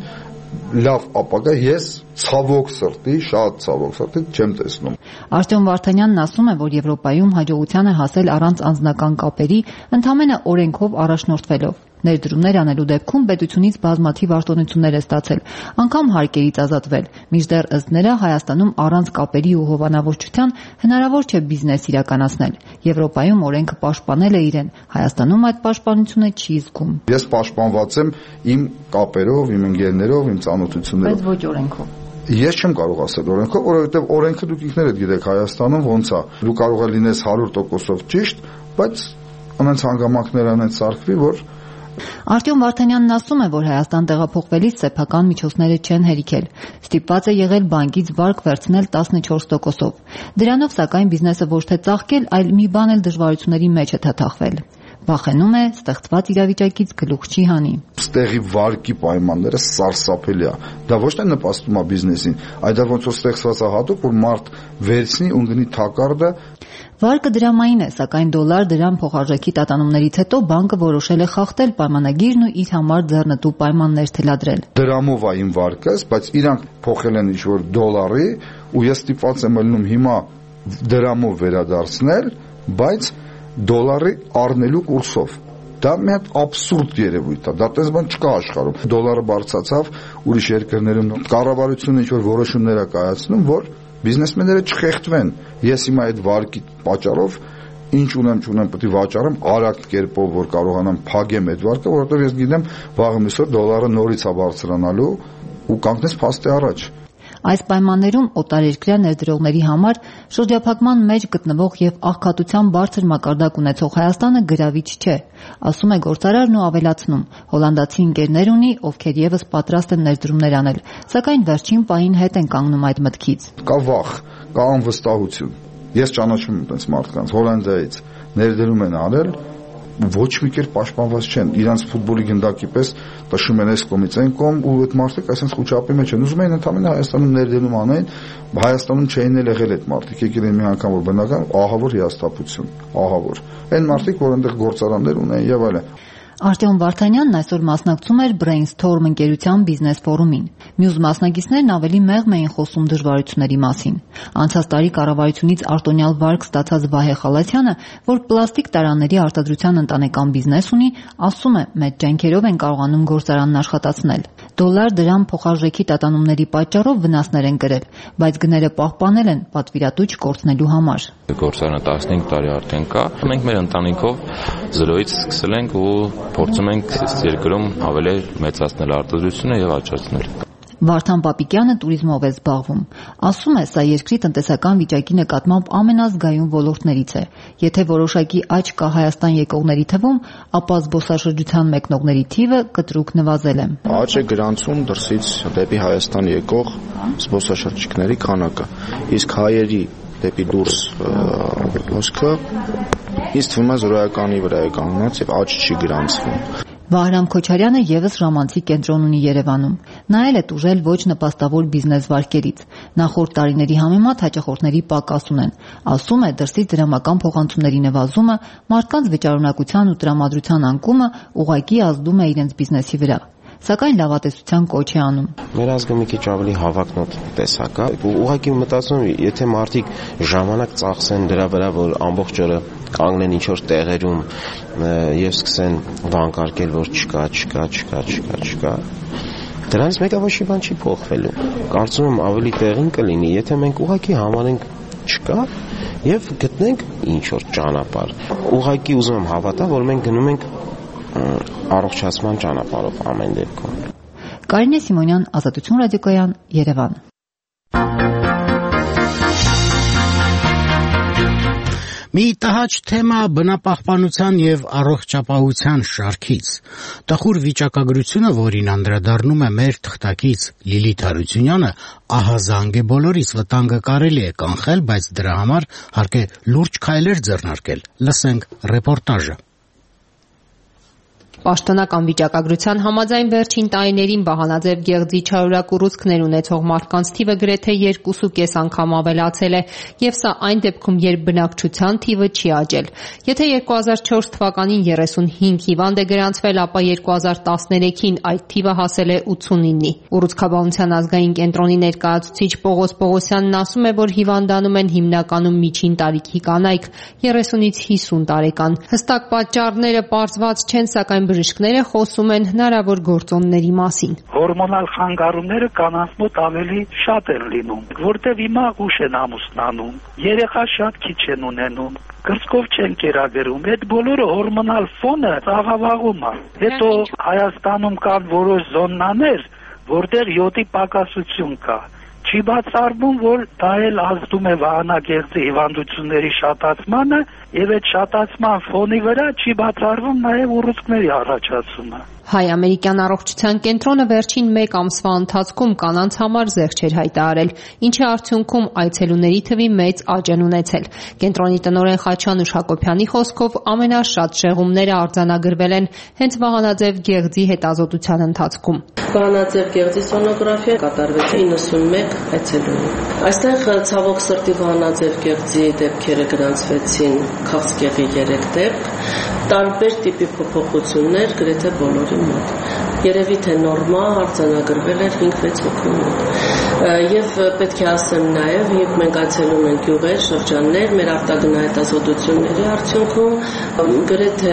լավ ապագա ես ցավոք սրտի, շատ ցավոք սրտի չեմ տեսնում։ Արտյոմ Վարդանյանն ասում է, որ Եվրոպայում հաջողության է հասել առանց անձնական կապերի, ընդամենը օրենքով առաջնորդվելով։ Ներդրումներ անելու դեպքում պետությունից բազմաթիվ արտոնություններ է ստացել, անգամ հարկերից ազատվել, մինչդեռ ըստ նրա Հայաստանում առանց կապերի ու հովանավորչության հնարավոր չէ բիզնես իրականացնել։ Եվրոպայում օրենքը պաշտպանել է իրեն, Հայաստանում այդ պաշտպանությունը չի զգում։ Ես պաշտպանված եմ իմ կապերով, իմ ընկերներով, իմ ծանոթություններով։ Բայց ոչ օրենքով։ Ես չեմ կարող ասել օրենքով, որովհետև օրենքը դուք ինքներդ գիտեք Հայաստանում ոնց է։ Դու կարող ես լինես հարյուր տոկոսով ճիշտ, բայց անց հանգամանքներ անց սարքվի, որ Արտյոմ Վարդանյանն ասում է, որ Հայաստան տեղափոխվելիս սեփական միջոցները չեն հերիքել։ Ստիպված է եղել բանկից վարկ վերցնել տասնչորս տոկոսով։ Դրանով սակայն բիզնեսը ոչ թե ծաղկել, այլ մի բան էլ դժվարությունների մեջ է թաթախվել։ Վախենում է ստեղծված իրավիճակից գլուխ չի հանի։ Ստեղի վարկի պայմանները սարսափելի է։ Դա ոչ թե նպաստում է բիզնեսին, այլ դա ոնց որ ստեղծված է հատուկ, որ մարդ վերցնի ու գնի թակարդը։ Վարկը դրամային է, սակայն դոլար դրամ փոխարժեքի տատանումներից հետո բանկը որոշել է խախտել պայմանագիրն ու իր համար ձեռնտու պայմաններ թելադրել։ Դրամով է իմ վարկս, բայց իրանք փոխել են ինչ-որ դոլարի ու ես ստիպված եմ ելնում հիմա դրամով վերադարձնել, բայց դոլարի առնելու կուրսով։ Դա մի հատ աբսուրդ երևույթ է, դա տես բան չկա աշխարհում։ Դոլարը բարձրացավ, ուրիշ երկրներում կառավարությունը ինչ-որ որոշումներ է կայացնում, որ բիզնեսմենները չխեղդվեն։ Ես հիմա այդ վարկի պատճառով ինչ ունեմ, չունեմ, պետք է վաճառեմ արագ կերպով, որ կարողանամ փակեմ այդ վարկը, որովհետև ես գիտեմ վաղը միսօր դոլարը նորից է բարձրանալու ու կանգնես փաստի առաջ։ Այս պայմաններում օտարերկրյա ներդրողների համար շրջափակման մեջ գտնվող եւ աղքատության բարձր մակարդակ ունեցող Հայաստանը գրավիչ չէ, ասում է գործարարն ու ավելացնում. հոլանդացի ընկերներ ունի, ովքեր եւս պատրաստ են ներդրումներ անել, սակայն վերջին պահին հետ են կանգնում այդ մտքից։ Կա վախ, կա անվստահություն։ Ես ճանաչում եմ այդպես մարդկանց Հոլանդիայից ներդրում են արել, ոչ մի կերպ պաշտպանված չեն, իրանց ֆուտբոլի գնդակի պես տշում են այս կողմից այն կողմ ու այդ մարդիկ այսպես խոչապի մեջ են։ Ուզում են ընդհանրապես Հայաստանում ներդրում անեն, Հայաստանում չէին էլ եղել այդ մարդիկ, եկել են մի անգամ որ բնական ահա որ հիասթափություն, ահա որ։ Այն մարդիկ, որ այնտեղ գործարաններ ունեն եւ այլն։ Արտյոմ Վարդանյանն այսօր մասնակցում էր Brainstorm ընկերության բիզնես ֆորումին։ Մյուս մասնակիցներն ավելի մեղմ էին խոսում դժվարությունների մասին։ Անցած տարի կառավարությունից արտոնյալ վարկ ստացած Վահե Խալաթյանը, որ պլաստիկ տարաների արտադրության ընտանեկան բիզնես ունի, ասում է, մեծ ջանքերով են կարողանում գործարանն աշխատացնել։ Դոլար դրամ փոխարժեքի տատանումների պատճառով վնասներ են կրել, բայց գները պահպանել են պատվիրատու չկորցնելու համար։ Գործարանը տասնհինգ տարի արդեն կա։ Մենք մեր ընտանիքով զրոյից սկսել ենք ու փորձում ենք երկրում ավելի մեծացնել արտադրությունը եւ աճացնել։ Վարդան Պապիկյանը туриզմով է զբաղվում։ Ասում է, սա երկրի տնտեսական վիճակի նկատմամբ ամենազգայուն ոլորտներից է։ Եթե որոշակի աճ կա Հայաստան եկողների թվում, ապա զբոսաշրջության մեկնողների թիվը կտրուկ նվազել է։ Աճ է գրանցում դրսից դեպի Հայաստան եկող զբոսաշրջիկների քանակը, իսկ հայերի դեպի դուրս հոսքը ինձ թվում է զրոյականի վրա է կանգնած եւ աճ չի գրանցվում։ Վահրամ Քոչարյանը եւս ժամանցի կենտրոն ունի Երևանում։ Նա էլ է տուժել ոչ նպաստավոր բիզնես վարկերից։ Նախորդ տարիների համեմատ հաճախորդների պակաս ունեն։ Ասում է, դրսից դրամական փոխանցումների նվազումը, մարդկանց վճարունակության ու տրամադրության անկումը ուղղակի ազդում է իրենց բիզնեսի վրա։ Սակայն լավատեսության կոչ է անում։ Մեր ազգը մի քիչ ավելի հավակնոտ տեսակ է։ Ուղղակի մտածում եմ, եթե մարդիկ ժամանակ ծախսեն դրա վրա, որ ամբողջ օրը կանգնեն ինչ-որ տեղերում եւ սկսեն վանկարկել, որ չկա, չկա, չկա, չկա, չկա։ Դրանից մեկը ոչ մի բան չի փոխվելու։ Կարծում եմ ավելի տեղին կլինի, եթե մենք ուղղակի համարենք չկա եւ գտնենք ինչ-որ ճանապարհ։ Ուղղակի ուզում եմ հավատալ, որ մենք գնում ենք առողջացման ճանապարհով ամեն դեպքում։ Կարինե Սիմոնյան, Ազատություն ռադիոկայան, Երևան։ Մի տհաճ թեմա բնապահպանության եւ առողջապահության շարքից։ Տխուր վիճակագրությունը, որին անդրադառնում է մեր թղթակից Լիլիթ Հարությունյանը, ահազանգ է բոլորիս, վտանգը կարելի է կանխել, բայց դրա համար հարկ է լուրջ քայլեր ձեռնարկել։ Լսենք ռեպորտաժը։ Պաշտոնական վիճակագրության համաձայն վերջին տարիներին Վահանաձև գեղձի չարորակ ուռուցքներ ունեցող մարդկանց թիվը գրեթե երկուսուկես անգամ ավելացել է, եւ սա այն դեպքում, երբ բնակչության թիվը չի աճել։ Եթե երկու հազար չորս թվականին երեսունհինգ հիվանդ է գրանցվել, ապա երկու հազար տասներեքին այդ թիվը հասել է ութսունինի։ Ուռուցքաբանության ազգային կենտրոնի ներկայացուցիչ Պողոս Պողոսյանն ասում է, որ հիվանդանում են հիմնականում միջին տարիքի կանայք, երեսունից հիսուն տարեկան։ Հստակ պատճառները պարզված չեն, սակայն բժիշկները խոսում են հնարավոր գործոնների մասին։ Հորմոնալ խանգարումները կանանց մոտ ավելի շատ են լինում, որտեղ հիմա ուշ են ամուսնանում, երեխա շատ քիչ են ունենում, կրծքով չեն կերակրում, այդ բոլորը հորմոնալ ֆոնը աղավաղում է։ Հետո Հայաստանում կան որոշ զոննաներ, որտեղ յոդի պակասություն կա։ Չի բացառվում, որ դա էլ ազդում է վահանագեղձի հիվանդությունների շատացմանը, եւ այդ շատացման ֆոնի վրա չի բացառվում նաեւ ուռուցքների առաջացումը։ Հայ-ամերիկյան առողջության կենտրոնը վերջին մեկ ամսվա ընթացքում կանանց համար զեղչ էր հայտարարել, ինչի արդյունքում այցելուների թվի մեծ աճ են ունեցել։ Կենտրոնի տնօրեն Խաչանուշ Հակոբյանի խոսքով ամենաշատ շեղումները արձանագրվել են հենց Վահանաձև գեղձի հետազոտության ընթացքում։ Վահանաձև գեղձի սոնոգրաֆիա կատարվեց իննսունմեկ այցելուի։ Այստեղ ցավոք սրտի Վահանաձև գեղձի դեպքերը գրանցվեցին քաղցկեղի երեք դեպք, տարբեր տիպի փոփոխություններ գրեթե բոլորի մոտ։ Երևի թե նորմա արձանագրվել էր հինգ-վեց հոգու մոտ։ Եվ պետք է ասեմ նաև, երբ մենք այցելում ենք գյուղեր, շրջաններ, մեր արտագնահետազոտությունների արդյունքում գրեթե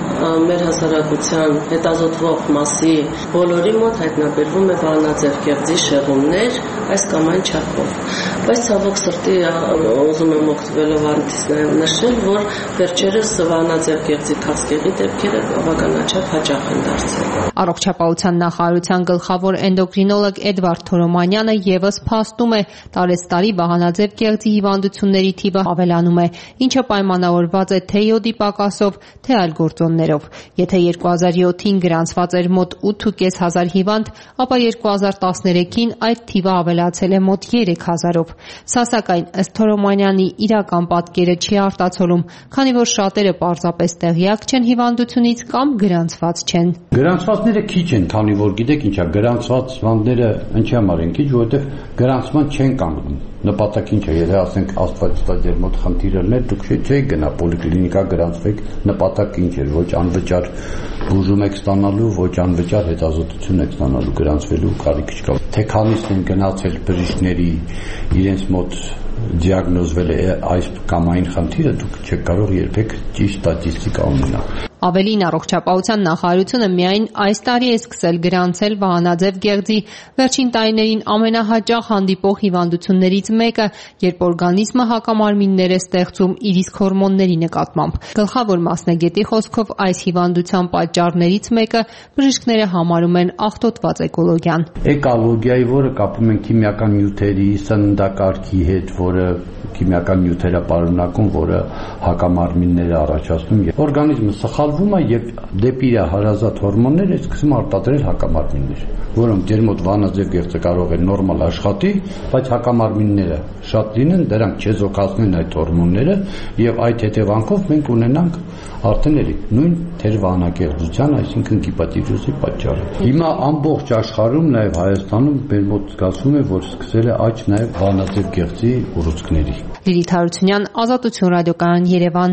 մեր հասարակության հետազոտվող մասի բոլորի մոտ հայտնաբերվում է Վահանաձև գեղձի շեղումներ այս կամ այն չափով։ Բայց ցավոք սրտի ուզում եմ օգտվելով առիթից նաև նշել, որ վերջերս Վահանաձև գեղձի քաղցկեղի դեպքերը բավականաչափ հաճախ են դարձել։ Առողջապահության նախարարության գլխավոր էնդոկրինոլոգ Էդվարդ Թորոմանյանը եւս փաստում է, տարեցտարի Վահանաձև գեղձի հիվանդությունների թիվը ավելանում է, ինչը պայմանավորված է թե յոդի պակասով, թե այլ գործոններով։ Եթե երկու հազար յոթին գրանցված էր մոտ ութ հազար հիվանդ, ապա երկու հազար տասներեքին այդ թիվը ավելացել է մոտ երեք հազարով։ Սա սակայն ըստ Թորոմանյանի իրական պատկերը չի արտացոլում, քանի որ շատերը պարզապես տեղյակ չեն հիվանդությունից կամ գրանցված չեն։ Գրանցվածները քիչ են, քանի որ գիտեք ինչա, գրանցված հիվանդները ինչի համար են քիչ, որովհետև գրանցման չեն կանգնում։ Նպատակը ինչ է, եթե ասենք Աստված տա ձեր մոտ խնդիրը լներ, դուք չեք գնա պոլիկլինիկա գրանցվեք, նպատակը ինչ է, ոչ անվճար բուժում եք ստանալու, ոչ անվճար հետազոտություն եք ստանալու, գրանցվելու կարիք չկա։ Թե քանիսն են գնացել բժիշկների իրենց մոտ դիագնոզվել է այս կամ այն խնդիրը, դուք չեք կարող երբեք ճիշտ ստատիստիկա ունենալ։ Ավելին, առողջապահության նախարարությունը միայն այս տարի է սկսել գրանցել Վահանաձև գեղձի վերջին տարիներին ամենահաճախ հանդիպող հիվանդություններից մեկը, երբ օրգանիզմը հակամարմիններ է ստեղծում իր իսկ հորմոնների նկատմամբ։ Գլխավոր մասնագետի խոսքով այս հիվանդության պատճառներից մեկը բժիշկները համարում են աղտոտված էկոլոգիան։ Էկոլոգիայի, որը կապում են քիմիական նյութերի, սննդակարգի հետ, որը քիմիական նյութեր է պարունակում, որը հակամարմիններ է առաջացնում, օրգանիզմը սխալվում է եւ դեպի իր հարազատ հորմոնները սկսում արտադրել հակամարմիններ, որոնք ձեր մոտ Վահանաձև գեղձը կարող է նորմալ աշխատի, բայց հակամարմինները շատ լինեն, դրանք չեզոքացնեն այդ հորմոնները եւ այդ հետևանքով մենք ունենանք արդեն էլի նույն թերվանագեղձության, այսինքն գիպատիրոզի պատճառը։ Հիմա ամբողջ աշխարհում, նաեւ Հայաստանում մեր մոտ զգացվում է, որ սկսել է աճ նաեւ Վահանաձև գեղձի ուռուցքների։ Լիլիթ Հարությունյան, Ազատություն ռադիոկայան, Երևան։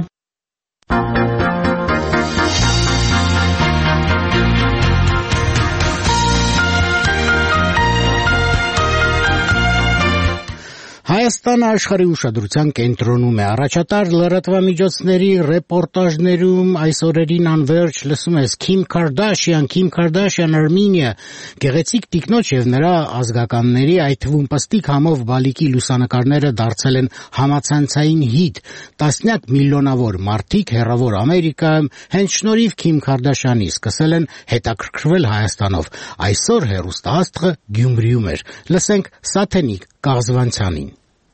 Հայաստանը աշխարհի ուշադրության կենտրոնում է։ Առաջատար լրատվամիջոցների ռեպորտաժներում այս օրերին անվերջ լսում ես Քիմ Քարդաշյան, Քիմ Քարդաշյան Armenia, գեղեցիկ տիկնոջ եւ նրա ազգականների, այդ թվում պստիկ համով բալիկի լուսանկարները դարձել են համացանցային հիթ։ Տասնյակ միլիոնավոր մարդիկ հեռավոր Ամերիկայում հենց շնորհիվ Քիմ Քարդաշյանի սկսել են հետաքրքրվել Հայաստանով։ Այսօր հեռուստաաստղը Գյումրիում էր։ Լսենք Սաթենիկ Կաղզվանցյանին։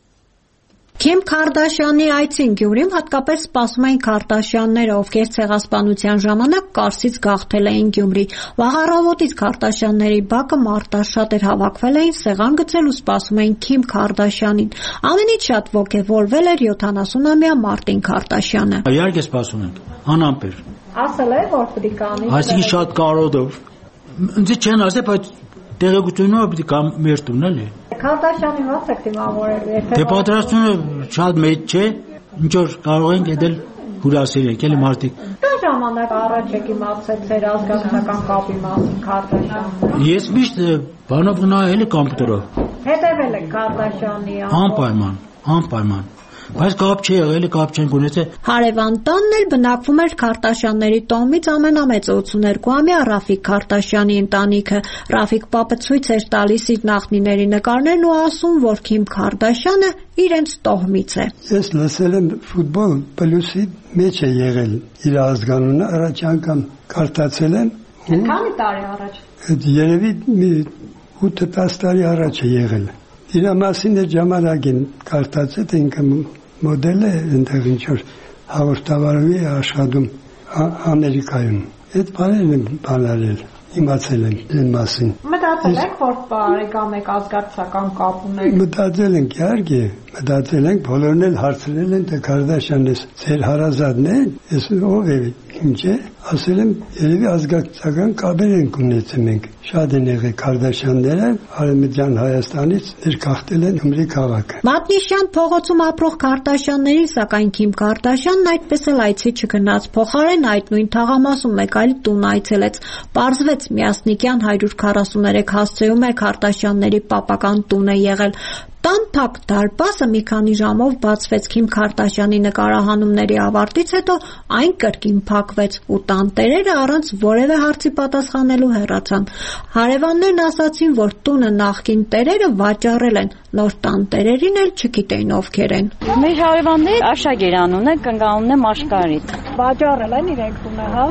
Քիմ Քարդաշյանի այցին Գյումրիում հատկապես սպասում էին Քարդաշյանները, ովքեր ցեղասպանության ժամանակ Կարսից գաղթել էին Գյումրի։ Վաղ առավոտից Քարդաշյանների բակը մարտաշատ էր, հավաքվել էին, սեղան գցել ու սպասում էին Քիմ Քարդաշյանին։ Ամենից շատ ոգևորվել էր յոթանասունամյա Մարտին Քարդաշյանը։ Իհարկե սպասում ենք, անամպեր։ Ասել է, որ պիտի կանի։ Այսինքն շատ կարոտով։ Ինձ չեն ասել, բայց տեղեկությունները պիտի կամ մեր տունն էլի։ Քարդաշյանի ո՞նց եք դիմավորել։ Դե պատրաստությունը շատ մեծ չէ, ինչ որ կարող ենք edel հյուրասեր ենք, էլի մարդիկ։ Դա ժամանակ առաջ եք իմացել ձեր ազգանշական կապի մասին Քարդաշյանը։ Ես միշտ բանով նայել եմ կոմպյուտերով։ Հետևել եք Քարդաշյանի անպայման, անպայման։ Բայց կապ չի եղել, կապ չենք ունեցել։ Հարևան տանն էլ բնակվում էր Քարդաշյանների տոհմից ամենամեծը ութսուներկուամյա Ռաֆիկ Քարդաշյանի ընտանիքը։ Ռաֆիկ պապը ցույց էր տալիս իր նախնիների նկարներն ու ասում, որ Քիմ Քարդաշյանը իրենց տոհմից է։ Ես լսել եմ ֆուտբոլ պլյուսի մեջ է եղել իր ազգանունը, առաջ անգամ կարդացել եմ։ Քանի տարի առաջ։ Երևի մի ութ-տասը տարի առաջ է եղել։ Իր մասին է ժամանակին կարդացել, թե ինքը մոդել է այնտեղ ինչ-որ հաղորդավարի աշխատում Ամերիկայում։ Այդ բաներն եմ բանալել, իմացել եմ այն մասին։ Մտածել եք, որ բարեկամ եք ազգակցական կապ ունեք։ Մտածել ենք, իհարկե, մտածել ենք, բոլորն էլ հարցրել են, թե Քարդաշյանն է ձեր հարազատն է, ես ով է, ինչ է, ասել եմ, երևի ազգակցական կապեր ենք ունեցել մենք։ Շատ են եղել Քարդաշյանները, Արևմտյան Հայաստանից ներկախտել են Գյումրի քաղաքը։ Մատնիշյան փողոցում ապրող Քարդաշյաններին, սակայն Քիմ Քարդաշյանն այդպես էլ այցի չգնաց, փոխարեն այդ նույն թաղամասում մեկ այլ տուն այցելեց։ Պարզվեց Միասնիկյան հարյուր քառասուներեք հասցեում է Քարդաշյանների պապական տուն է եղել։ Տան փակ դարպասը մի քանի ժամով բացվեց Քիմ Քարդաշյանի նկարահանումների ավարտից հետո այն կրկին փակվեց ու տան տերերը առանց որևէ հարցի պատասխանելու հեռացան։ Հարևաններն ասացին, որ տունը նախկին տերերը վաճառել են, նոր տան տերերին էլ չգիտեին ովքեր են։ Մեր հարևանները Աշագեր անունը, կնգանունն է Մաշկարիտ։ Վաճառել են իրենք տունը, հա։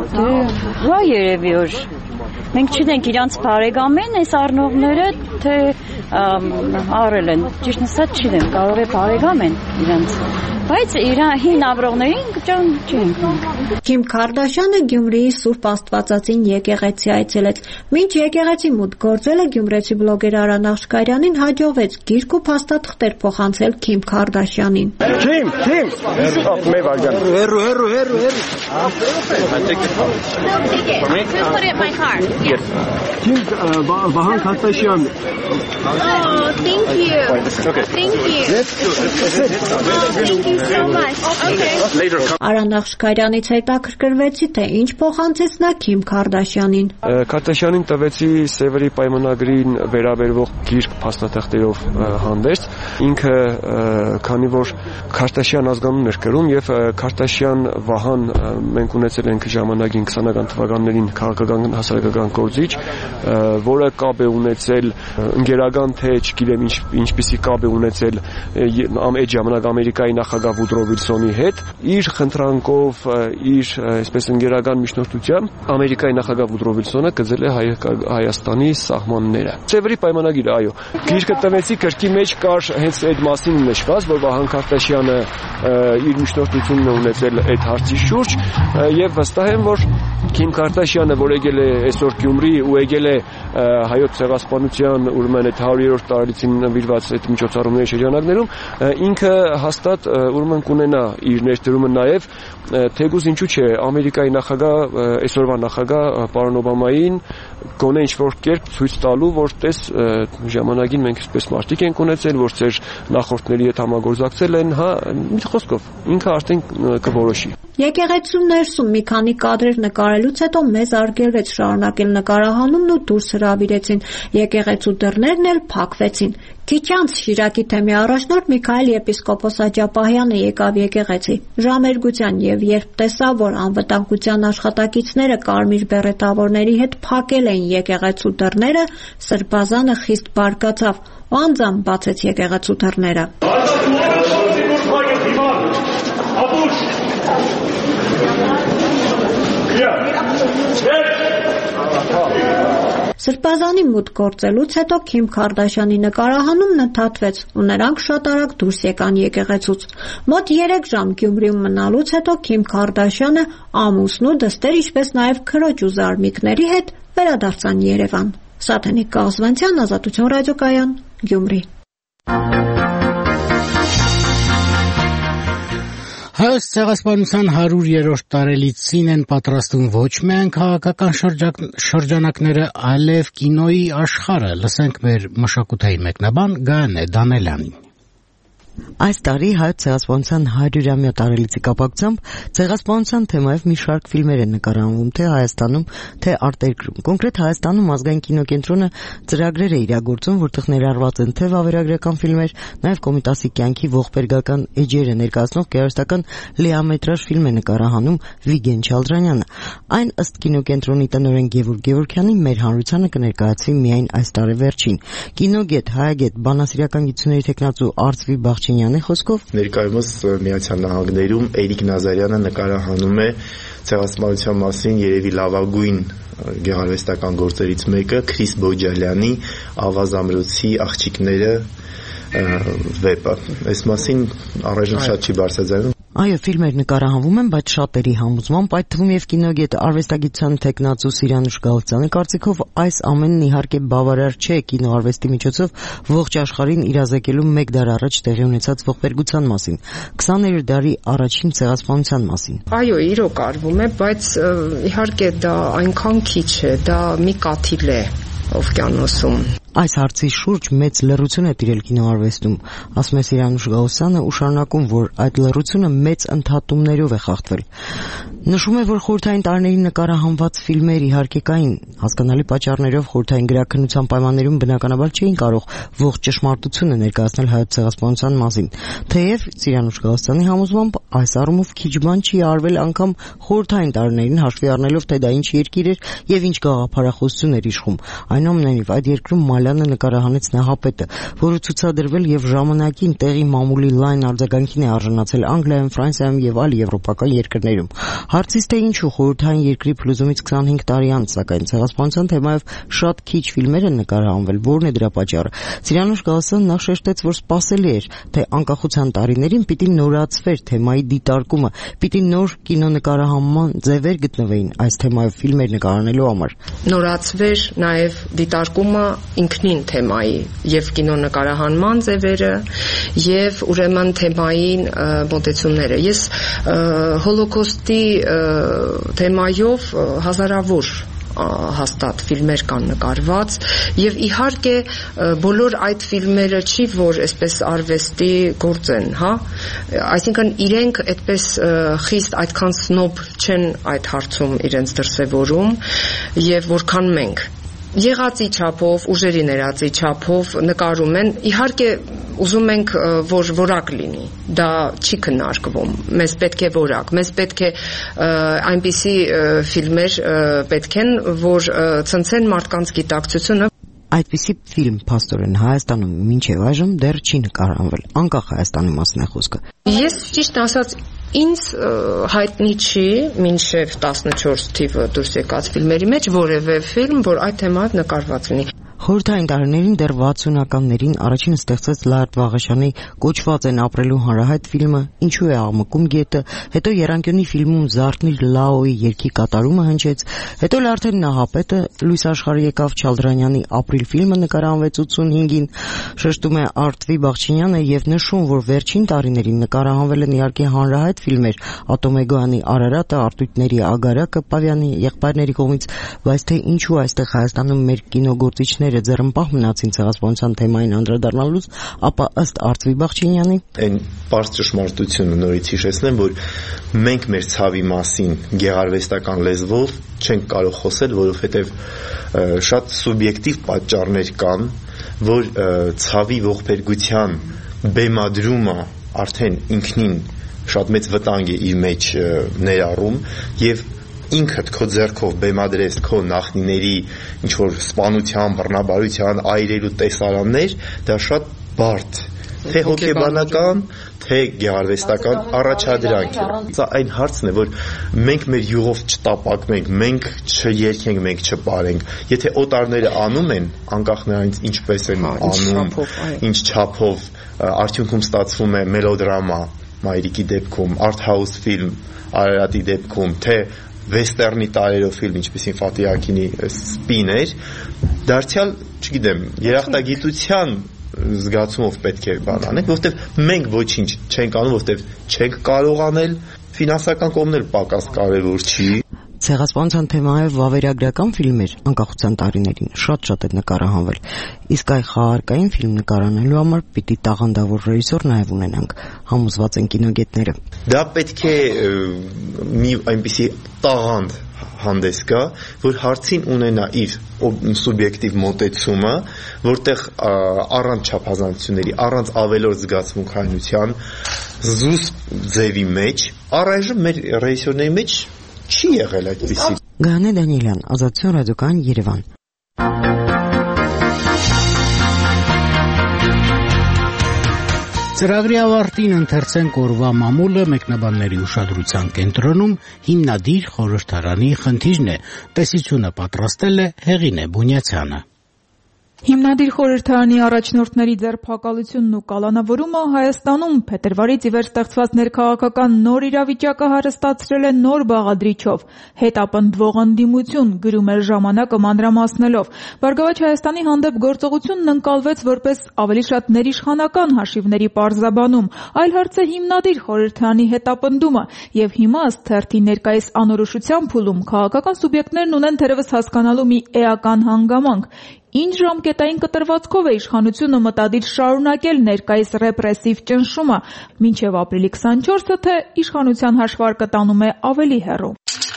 Հա երևի որ մենք չգիտենք իրանց բարեկամեն այս առնողները թե արել են, ճիշտ ասած չգիտեմ, կարող է բարեկամ են իրանց, բայց իրան հին ապրողներին ճան չենք։ Քիմ Քարդաշյանը Գյումրիի Սուրբ Աստվածածին եկեղեցի այցելեց։ Մինչ եկեղեցի մուտք գործելը գյումրեցի բլոգեր Արա Նախշկարյանին հաջողվեց գիրք ու փաստաթղթեր փոխանցել Քիմ Քարդաշյանին։ Քիմ, Քիմ, մեր վարգան։ Հերո, հերո, հերո, հերո։ Քիմ Վահան Քարդաշյան։ Oh, thank you. Okay. Thank you. Thank you so much. Okay. Արա Նախշկարյանից հետաքրքրվեցի, թե ինչ փոխանցեց նա Քիմ Քարդաշյանին։ Քարդաշյանին տվեցի Սևերի պայմանագրին վերաբերող գիրք փաստաթղթերով հանդերձ։ Ինքը քանի որ Քարդաշյան ազգանուն էր կրում եւ Քարդաշյան Վահան մենք ունեցել ենք ժամանակին քսանական թվականներին քաղաքական հասարակական գործիչ, որը կապ է ունեցել ընկերական թե չգիտեմ ինչ ինչպիսի կապ է ունեցել այդ ժամանակ Ամերիկայի նախագահ Վուդրո Վիլսոնի հետ, իր խնդրանքով, իր այսպես ընկերական միջնորդությամբ Ամերիկայի նախագահ Վուդրո Վիլսոնը գծել է Հայաստանի սահմանները։ Սևերի պայմանագիրը, այո։ Գիրքը տվեցի, գրքի մեջ կար հենց այդ մասին նշված, որ Վահան Քարդաշյանը իր միջնորդությունն է ունեցել այդ հարցի շուրջ եւ վստահ եմ, որ Քիմ Քարդաշյանը, որ եկել է այսօր Գյումրի ու եկել է հայոց ցեղասպանության ուրեմն այդ հարյուրերորդ տարելիցին նվիրված այդ միջոցառումների շրջանակներում, ինքը հաստատ ուրեմն կունենա իր ներդրումը նաև թեկուզ ինչու՞ չէ Ամերիկայի նախագահ այսօրվա նախագահ պարոն Օբամային գոնե ինչ-որ կերպ ցույց տալու, որ տես ժամանակին մենք այսպես մարդիկ ենք ունեցել, որ ծեր նախորդների հետ համագործակցել են, հա, մի խոսքով ինքը արդեն կորոշի։ Եկեղեցու ներսում մի քանի կադրեր նկարելուց հետո մեզ արգելվեց շարունակել նկարահանումն ու դուրս հրավիրեցին։ Եկեղեցու դռներն էլ փակվեցին։ Քիչ անց Շիրակի թեմի առաջնորդ Միքայել եպիսկոպոս Աջապահյանը եկավ եկեղեցի ժամերգության եւ երբ տեսավ, որ անվտանգության աշխատակիցները կարմիր բերետավորների հետ փակել էին եկեղեցու դռները, Սրբազանը խիստ բարկացավ ու անձամբ բացեց եկեղեցու դռները։ Սրբազանի մուտք գործելուց հետո Քիմ Քարդաշյանի նկարահանումն ընդհատվեց ու նրանք շատ արագ դուրս եկան եկեղեցուց։ Մոտ երեք ժամ Գյումրիում մնալուց հետո Քիմ Քարդաշյանը ամուսնու, դստեր, ինչպես նաև քրոջ ու զարմիկների հետ վերադարձան Երևան։ Սաթենիկ Կաղզվանցյան, Ազատություն ռադիոկայան, Գյումրի։ Հայոց ցեղասպանության հարյուրերորդ տարելիցին են պատրաստում ոչ միայն քաղաքական շրջանակները, այլև կինոյի աշխարհը։ Լսենք մեր մշակութային մեկնաբան Գայանե Դանելյանին։ Այս տարի Հայոց ցեղասպանության հարյուրամյա տարելիցի կապակցությամբ ցեղասպանության թեմայով մի շարք ֆիլմեր են նկարահանվում թե Հայաստանում, թե արտերկրում։ Կոնկրետ Հայաստանում ազգային կինոկենտրոնը ծրագրեր է իրագործում, որտեղ ներառված են թե վավերագրական ֆիլմեր, նաև Կոմիտասի կյանքի ողբերգական էջերը ներկայացնող գեղարվեստական լիամետրաժ ֆիլմ է նկարահանում Վիգեն Չալդրանյանը։ Այն ըստ կինոկենտրոնի տնօրեն Գևորգ Գևորգյանի մեր հանրությանը կներկայացվի միայն այս տարեվերջին։ Կինոգետ, հայագետ, բանասիրական գիտությունների թեկնածու Արծվի Բաղջենյանի խոսքով ներկայումս Միացյալ Նահանգներում Էրիկ Նազարյանը նկարահանում է ցեղասպանության մասին երևի լավագույն գեղարվեստական գործերից մեկը Քրիս Բոջալյանի Ավազամրոցի աղջիկները վեպը։ Այս մասին առայժմ շատ չի բարձրացնում։ Այո, ֆիլմեր նկարահանվում են, բայց շատերի համոզմամբ, այդ թվում եւ կինոգետ արվեստագիտության թեկնածու Սիրանուշ Գալստյանի կարծիքով այս ամենն իհարկե բավարար չէ կինոարվեստի միջոցով ողջ աշխարհին իրազեկելու մեկ դար առաջ տեղի ունեցած ողբերգության մասին, քսաներորդ դարի առաջին ցեղասպանության մասին։ Այո, իրոք արվում է, բայց իհարկե դա այնքան քիչ է, դա մի կաթիլ է օվկիանոսում։ Այս հարցի շուրջ մեծ լռություն է տիրել կինոարվեստում, ասում է Սիրանուշ Գալստյանը ու շարունակում, որ այդ լռությունը մեծ ընդհատումներով է խախտվել։ Նշում է, որ խորհրդային տարիներին նկարահանված ֆիլմեր իհարկե կային, հասկանալի պատճառներով խորհրդային գրաքննության պայմաններում բնականաբար չէին կարող ողջ ճշմարտությունը ներկայացնել հայոց ցեղասպանության մասին։ Թեև Սիրանուշ Գալստյանի համոզմամբ այս առումով քիչ բան չի արվել անգամ խորհրդային տարիներին հաշվի առնելով, թե դա ինչ երկիր էր եւ ինչ գաղափարախոսություն էր իշխում։ Այնուամենայնիվ, այդ երկրում Մալյանը նկարահանեց Նահապետը, որը ցուցադրվել եւ ժամանակին տեղի մամուլի լայն արձագանքին է արժանացել Անգլիայում, Ֆրանսիայում եւ այլ եվրոպական երկրներում։ Հարցից թե ինչու խորհրդային երկրի փլուզումից քսանհինգ տարի անց, սակայն ցեղասպանության թեմայով շատ քիչ ֆիլմեր են նկարահանվել, որն է դրա պատճառը։ Սիրանուշ Գալստյանը նախ շեշտեց, որ սպասելի էր, թե անկախության տարիներին պիտի նորացվեր թեմայի դիտարկումը, պիտի նոր կինոնկարահանման ձևեր գտնվեին այս թեմայով ֆիլմեր նկարահանելու համար։ Նորացվեր նաեւ դիտարկումը ինքնին թեմայի եւ կինոնկարահանման ձևերը եւ ուրեմն թեմային մոտեցումները։ Ես հոլոկոստի թեմայով հազարավոր հաստատ ֆիլմեր կան նկարված եւ իհարկե բոլոր այդ ֆիլմերը չի որ այսպես արվեստի գործ են, հա, այսինքն իրենք այդպես խիստ այդքան սնոբ չեն այդ հարցում իրենց դրսևորում եւ որքան մենք եղածի չափով, ուժերի ներածի չափով նկարում են, իհարկե ուզում ենք որ որակ լինի, դա չի քննարկվում, մեզ պետք է որակ, մեզ պետք է այնպիսի ֆիլմեր պետք են, որ ցնցեն մարդկանց գիտակցությունը։ Այդպիսի ֆիլմ փաստորեն Հայաստանում մինչև այժմ դեռ չի նկարահանվել, անկախ Հայաստանի մասն է խոսքը։ Ես ճիշտ ասած ինձ հայտնի չի մինչև տասնչորս թիվը դուրս եկած ֆիլմերի մեջ որևէ ֆիլմ, որ այդ թեմայով նկարված լինի։ Խորհրդային տարիներին դեռ վաթսունականներին առաջին ստեղծեց Լարդ Վաղաշյանի «Կոչված են ապրելու հանրահայտ» ֆիլմը, «Ինչու է աղմկում գետը», հետո Երանկյունի ֆիլմում Զարթնիր Լաոյի երգի կատարումը հնչեց, հետո Լարթեն Նահապետը լույս աշխարհի եկավ, Չալդրանյանի «Ապրիլ» ֆիլմը նկարահանվեց ութսունհինգին, շեշտում է Արծվի Բաղջենյանը եւ նշում, որ վերջին տարիներին նկարահանվել են իհարկե հանրահայտ ֆիլմեր Ատոմեգոյանի «Արարատը», Արտույտների «Ագարակը» Պավյանի եղբայրների կողմից, բայց թե ինչու այստեղ Հայաստանում մեր կինոգործիչները ձեռնպահ մնացին ցեղասպանության թեմային անդրադառնալուց, ապա ըստ Արծվի Բաղջենյանի այն պարզ ճշմարտությունը նորից հիշեցնեմ, որ մենք մեր ցավի մասին գեղարվեստական լեզվով չենք կարող խոսել, որովհետև շատ սուբյեկտիվ պատճառներ կան, որ ցավի ողբերգության բեմադրումը արդեն ինքնին շատ մեծ վտանգ է իր մեջ ներառում եւ ինքդ քո ձեռքով բեմադրես քո նախնիների ինչ որ սպանության, բռնաբարության, այրելու տեսարաններ, դա շատ բարդ թե հոգեբանական, թե գեղարվեստական առաջադրանք է։ Սա այն հարցն է, որ մենք մեր յուղով չտապակվենք, մենք չերքենք, մենք չպարենք։ Եթե օտարները անում են, անկախ նրանից ինչպես են անում, ինչ չափով, արդյունքում ստացվում է մելոդրամա Մայրիկի դեպքում, art-house ֆիլմ Արարատի դեպքում, թե վեստերնի տարերով ֆիլմ, ինչպեսին Ֆաթիհ Աքինի Սպին էր, դարձյալ, չգիտեմ, երախտագիտության զգացումով պետք է բան անենք, որովհետև մենք ոչինչ չենք անում, որովհետև չենք կարող անել, ֆինանսական կողմն էլ պակաս կարևոր չի։ Ցեղասպանության թեմայով վավերագրական ֆիլմեր անկախության տարիներին շատ-շատ է նկարահանվել, իսկ այ խաղարկային ֆիլմ նկարանելու համար պիտի տաղանդավոր ռեժիսոր նաև ունենանք, համոզված են կինոգետները։ Դա պետք է մի այնպիսի տաղանդ հանդես գա, որ հարցին ունենա իր սուբյեկտիվ մոտեցումը, որտեղ առանց չափազանցությունների, առանց ավելորդ զգացմունքայնության, զուսպ ձևի մեջ, առայժմ մեր ռեժիսորների մեջ չի եղել այդպիսի։ Գանե Դանիելյան, Ազատություն ռադիոկայան Երևան։ Ծրագրի ավարտին ընթերցենք օրվա մամուլը մեկնաբանների ուշադրության կենտրոնում հիմնադիր խորհրդարանի խնդիրն է, տեսությունը պատրաստել է Հեղինե Բունյացյանը։ Հիմնադիր խորհրդարանի առաջնորդների ձերբակալությունն ու կալանավորումը Հայաստանում փետրվարից ի վեր ստեղծված ներքաղաքական նոր իրավիճակը հարստացրել է նոր բաղադրիչով՝ հետապնդվող ընդդիմություն, գրում էր ժամանակը մանրամասնելով։ Բարգավաճ Հայաստանի հանդեպ գործողությունն ընկալվեց որպես ավելի շատ ներիշխանական հաշիվների պարզաբանում, այլ հարց է հիմնադիր խորհրդարանի հետապնդումը, եւ հիմա ըստ թերթի ներկայիս անորոշության փուլում քաղաքական սուբյեկտներն ունեն թերևս հասկանալու մի էական հանգամանք։ Ինչ ժամկետային կտրվածքով է իշխանությունը մտադիր շարունակել ներկայիս ռեպրեսիվ ճնշումը, մինչև ապրիլի քսանչորսը, թե իշխանության հաշվարկը տանում է ավելի հեռու։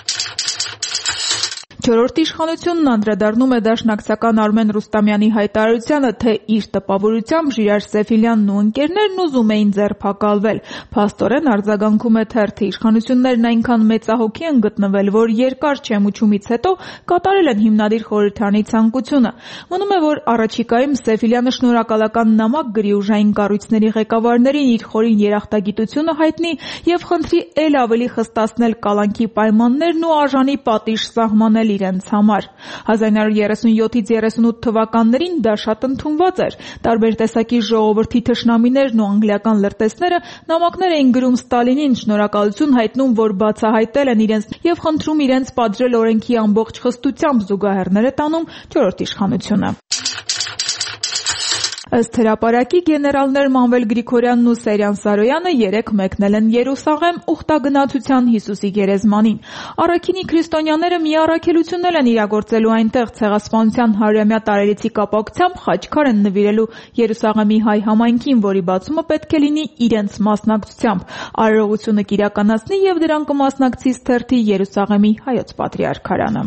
Չորրորդ իշխանությունն անդրադառնում է դաշնակցական Արմեն Ռուստամյանի հայտարարությանը, թե իր տպավորությամբ Ժիրայր Սեֆիլյանն ու ընկերներն ուզում էին ձերբակալվել։ Փաստորեն արձագանքում է թերթը, իշխանություններն այնքան մեծահոգի են գտնվել, որ երկար չեմուչումից հետո կատարել են հիմնադիր խորհրդարանի ցանկությունը։ Մնում է, որ առաջիկայում Սեֆիլյանը շնորհակալական նամակ գրի ուժային կառույցների ղեկավարներին իր խորին երախտագիտությունը հայտնի եւ խնդրի ել ավելի խստացնել կալանքի պայմաններն ու արժանի պատիժ սահմանել իրենց համար։ հազար նույն հարյուր երեսունյոթից երեսունութ թվականներին դա շատ ընդունված էր։ Տարբեր տեսակի ժողովրդի թշնամիներն ու անգլիական լրտեսները նամակներ էին գրում Ստալինին, շնորհակալություն հայտնում, որ բացահայտել են իրենց եւ խնդրում իրենց պատժել օրենքի ամբողջ խստությամբ, զուգահեռներ է տանում չորրորդ իշխանությունը։ Ըստ հրապարակի գեներալներ Մանվել Գրիգորյանն ու Սերյան Սարոյանը երեկ մեկնել են Երուսաղեմ ուխտագնացության Հիսուսի գերեզմանին։ Առաքինի քրիստոնյաները մի առաքելություններ են իրագործելու այնտեղ ցեղասպանության հարյուրամյա տարելիցի կապակցությամբ խաչքար են նվիրելու Երուսաղեմի հայ համայնքին, որի բացումը պետք է լինի իրենց մասնակցությամբ։ Արարողությունը կիրականացնի եւ դրան կմասնակցի թերթի Երուսաղեմի հայոց պատրիարքարանը։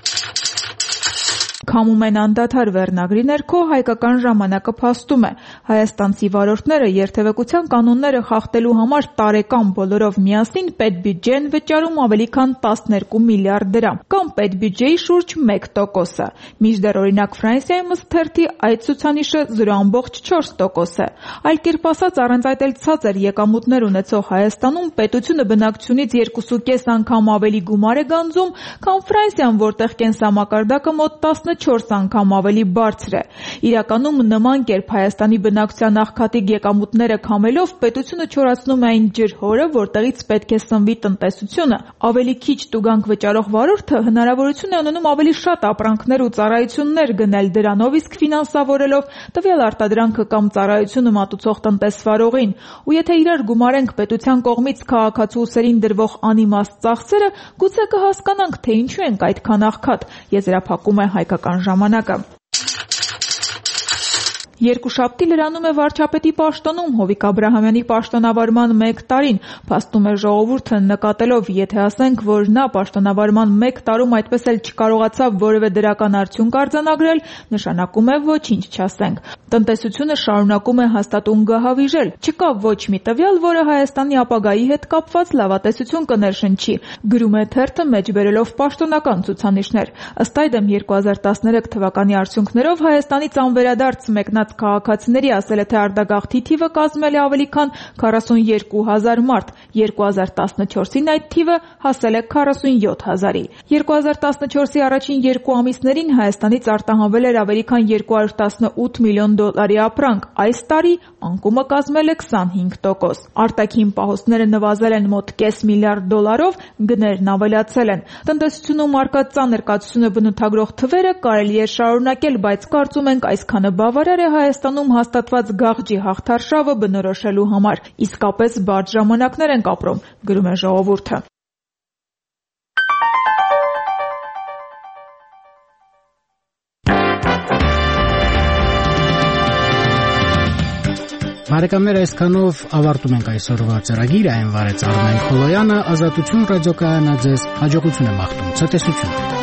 Քամում են անդադար վերնագրի ներքո հայկական ժամանակը փաստում է. հայաստանցի վարորդները երթևեկության կանոնները խախտելու համար տարեկան բոլորով միասին պետբյուջե են վճարում ավելի քան տասներկու միլիարդ դրամ, կամ պետբյուջեի շուրջ մեկ տոկոսը։ Մինչդեռ օրինակ Ֆրանսիայում ըստ թերթի այդ ցուցանիշը զրո բացարձակ չորս տոկոս է։ Այլ կերպ ասած, առանց այդ էլ ցածր եկամուտներ ունեցող Հայաստանում պետությունը բնակչությունից երկուսուկես անգամ ավելի գումար է գանձում, քան Ֆրանսիան, որտեղ կենսամակարդակը մոտ տասնչորս անգամ ավելի բարձր է։ Իրականում նման կերպ Հայաստանի բնակչության աղքատիկ եկամուտները քամելով պետությունը չորացնում է այն ջրհորը, որտեղից պետք է սնվի տնտեսությունը։ Ավելի քիչ տուգանք վճարող վարորդը հնարավորություն է ունենում ավելի շատ ապրանքներ ու ծառայություններ գնել դրանով, իսկ ֆինանսավորելով տվյալ արտադրանքը կամ ծառայությունը մատուցող տնտեսվարողին։ Ու եթե իրար գումարենք պետության կողմից քաղաքացու ուսերին դրվող անիմաստ ծախսերը, գուցե կհասկանանք, թե ինչու ենք այդքան աղքատ, եզրափակում է Հայկական ժամանակը։ Երկուշաբթի լրանում է վարչապետի պաշտոնում Հովիկ Աբրահամյանի պաշտոնավարման մեկ տարին, փաստում է ժողովուրդը, նկատելով, եթե ասենք, որ նա պաշտոնավարման մեկ տարում այդպես էլ չկարողացավ որևէ դրական արդյունք արձանագրել, նշանակում է ոչինչ չասենք։ Տնտեսությունը շարունակում է հաստատուն գահավիժել։ Չկա ոչ մի տվյալ, որը Հայաստանի ապագայի հետ կապված լավատեսություն կներշնչի, գրում է թերթը մեջբերելով պաշտոնական ցուցանիշներ։ Ըստ այդմ երկու հազար տասներեք թվականի արդյունքներով Հայաստանից անվերադարձ մեկնած մնաց քաղաքացիների, ասել է, թե արտագաղթի թիվը կազմել է ավելի քան քառասունյոթ հազար մարդ, երկու հազար տասնչորսին այդ թիվը հասել է քառասունյոթ հազարի։ երկու հազար տասնչորսի առաջին երկու ամիսներին Հայաստանից արտահանվել էր ավելի քան երկու հարյուր տասնութ միլիոն դոլարի ապրանք, այս տարի անկումը կազմել է քսանհինգ տոկոս։ Արտաքին պահոստները նվազել են մոտ կես միլիարդ դոլարով, գներն ավելացել են։ Տնտեսությունում առկա ծանր կացությունը բնութագրող թվերը կարելի է շարունակել, բայց կարծում ենք այսքանը բավարար է Հայաստանում հաստատված գաղջի հաղթարշավը բնորոշելու համար։ Իսկապես բարդ ժամանակներ ենք ապրում, գրում է ժողովուրդը։ Բարեկամներ, այսքանով ավարտում ենք այսօրվա ծրագիրը, այն վարեց Արմեն Խոլոյանը, Ազատություն ռադիոկայանը ձեզ հաջողություն է մաղթում, ցտեսություն։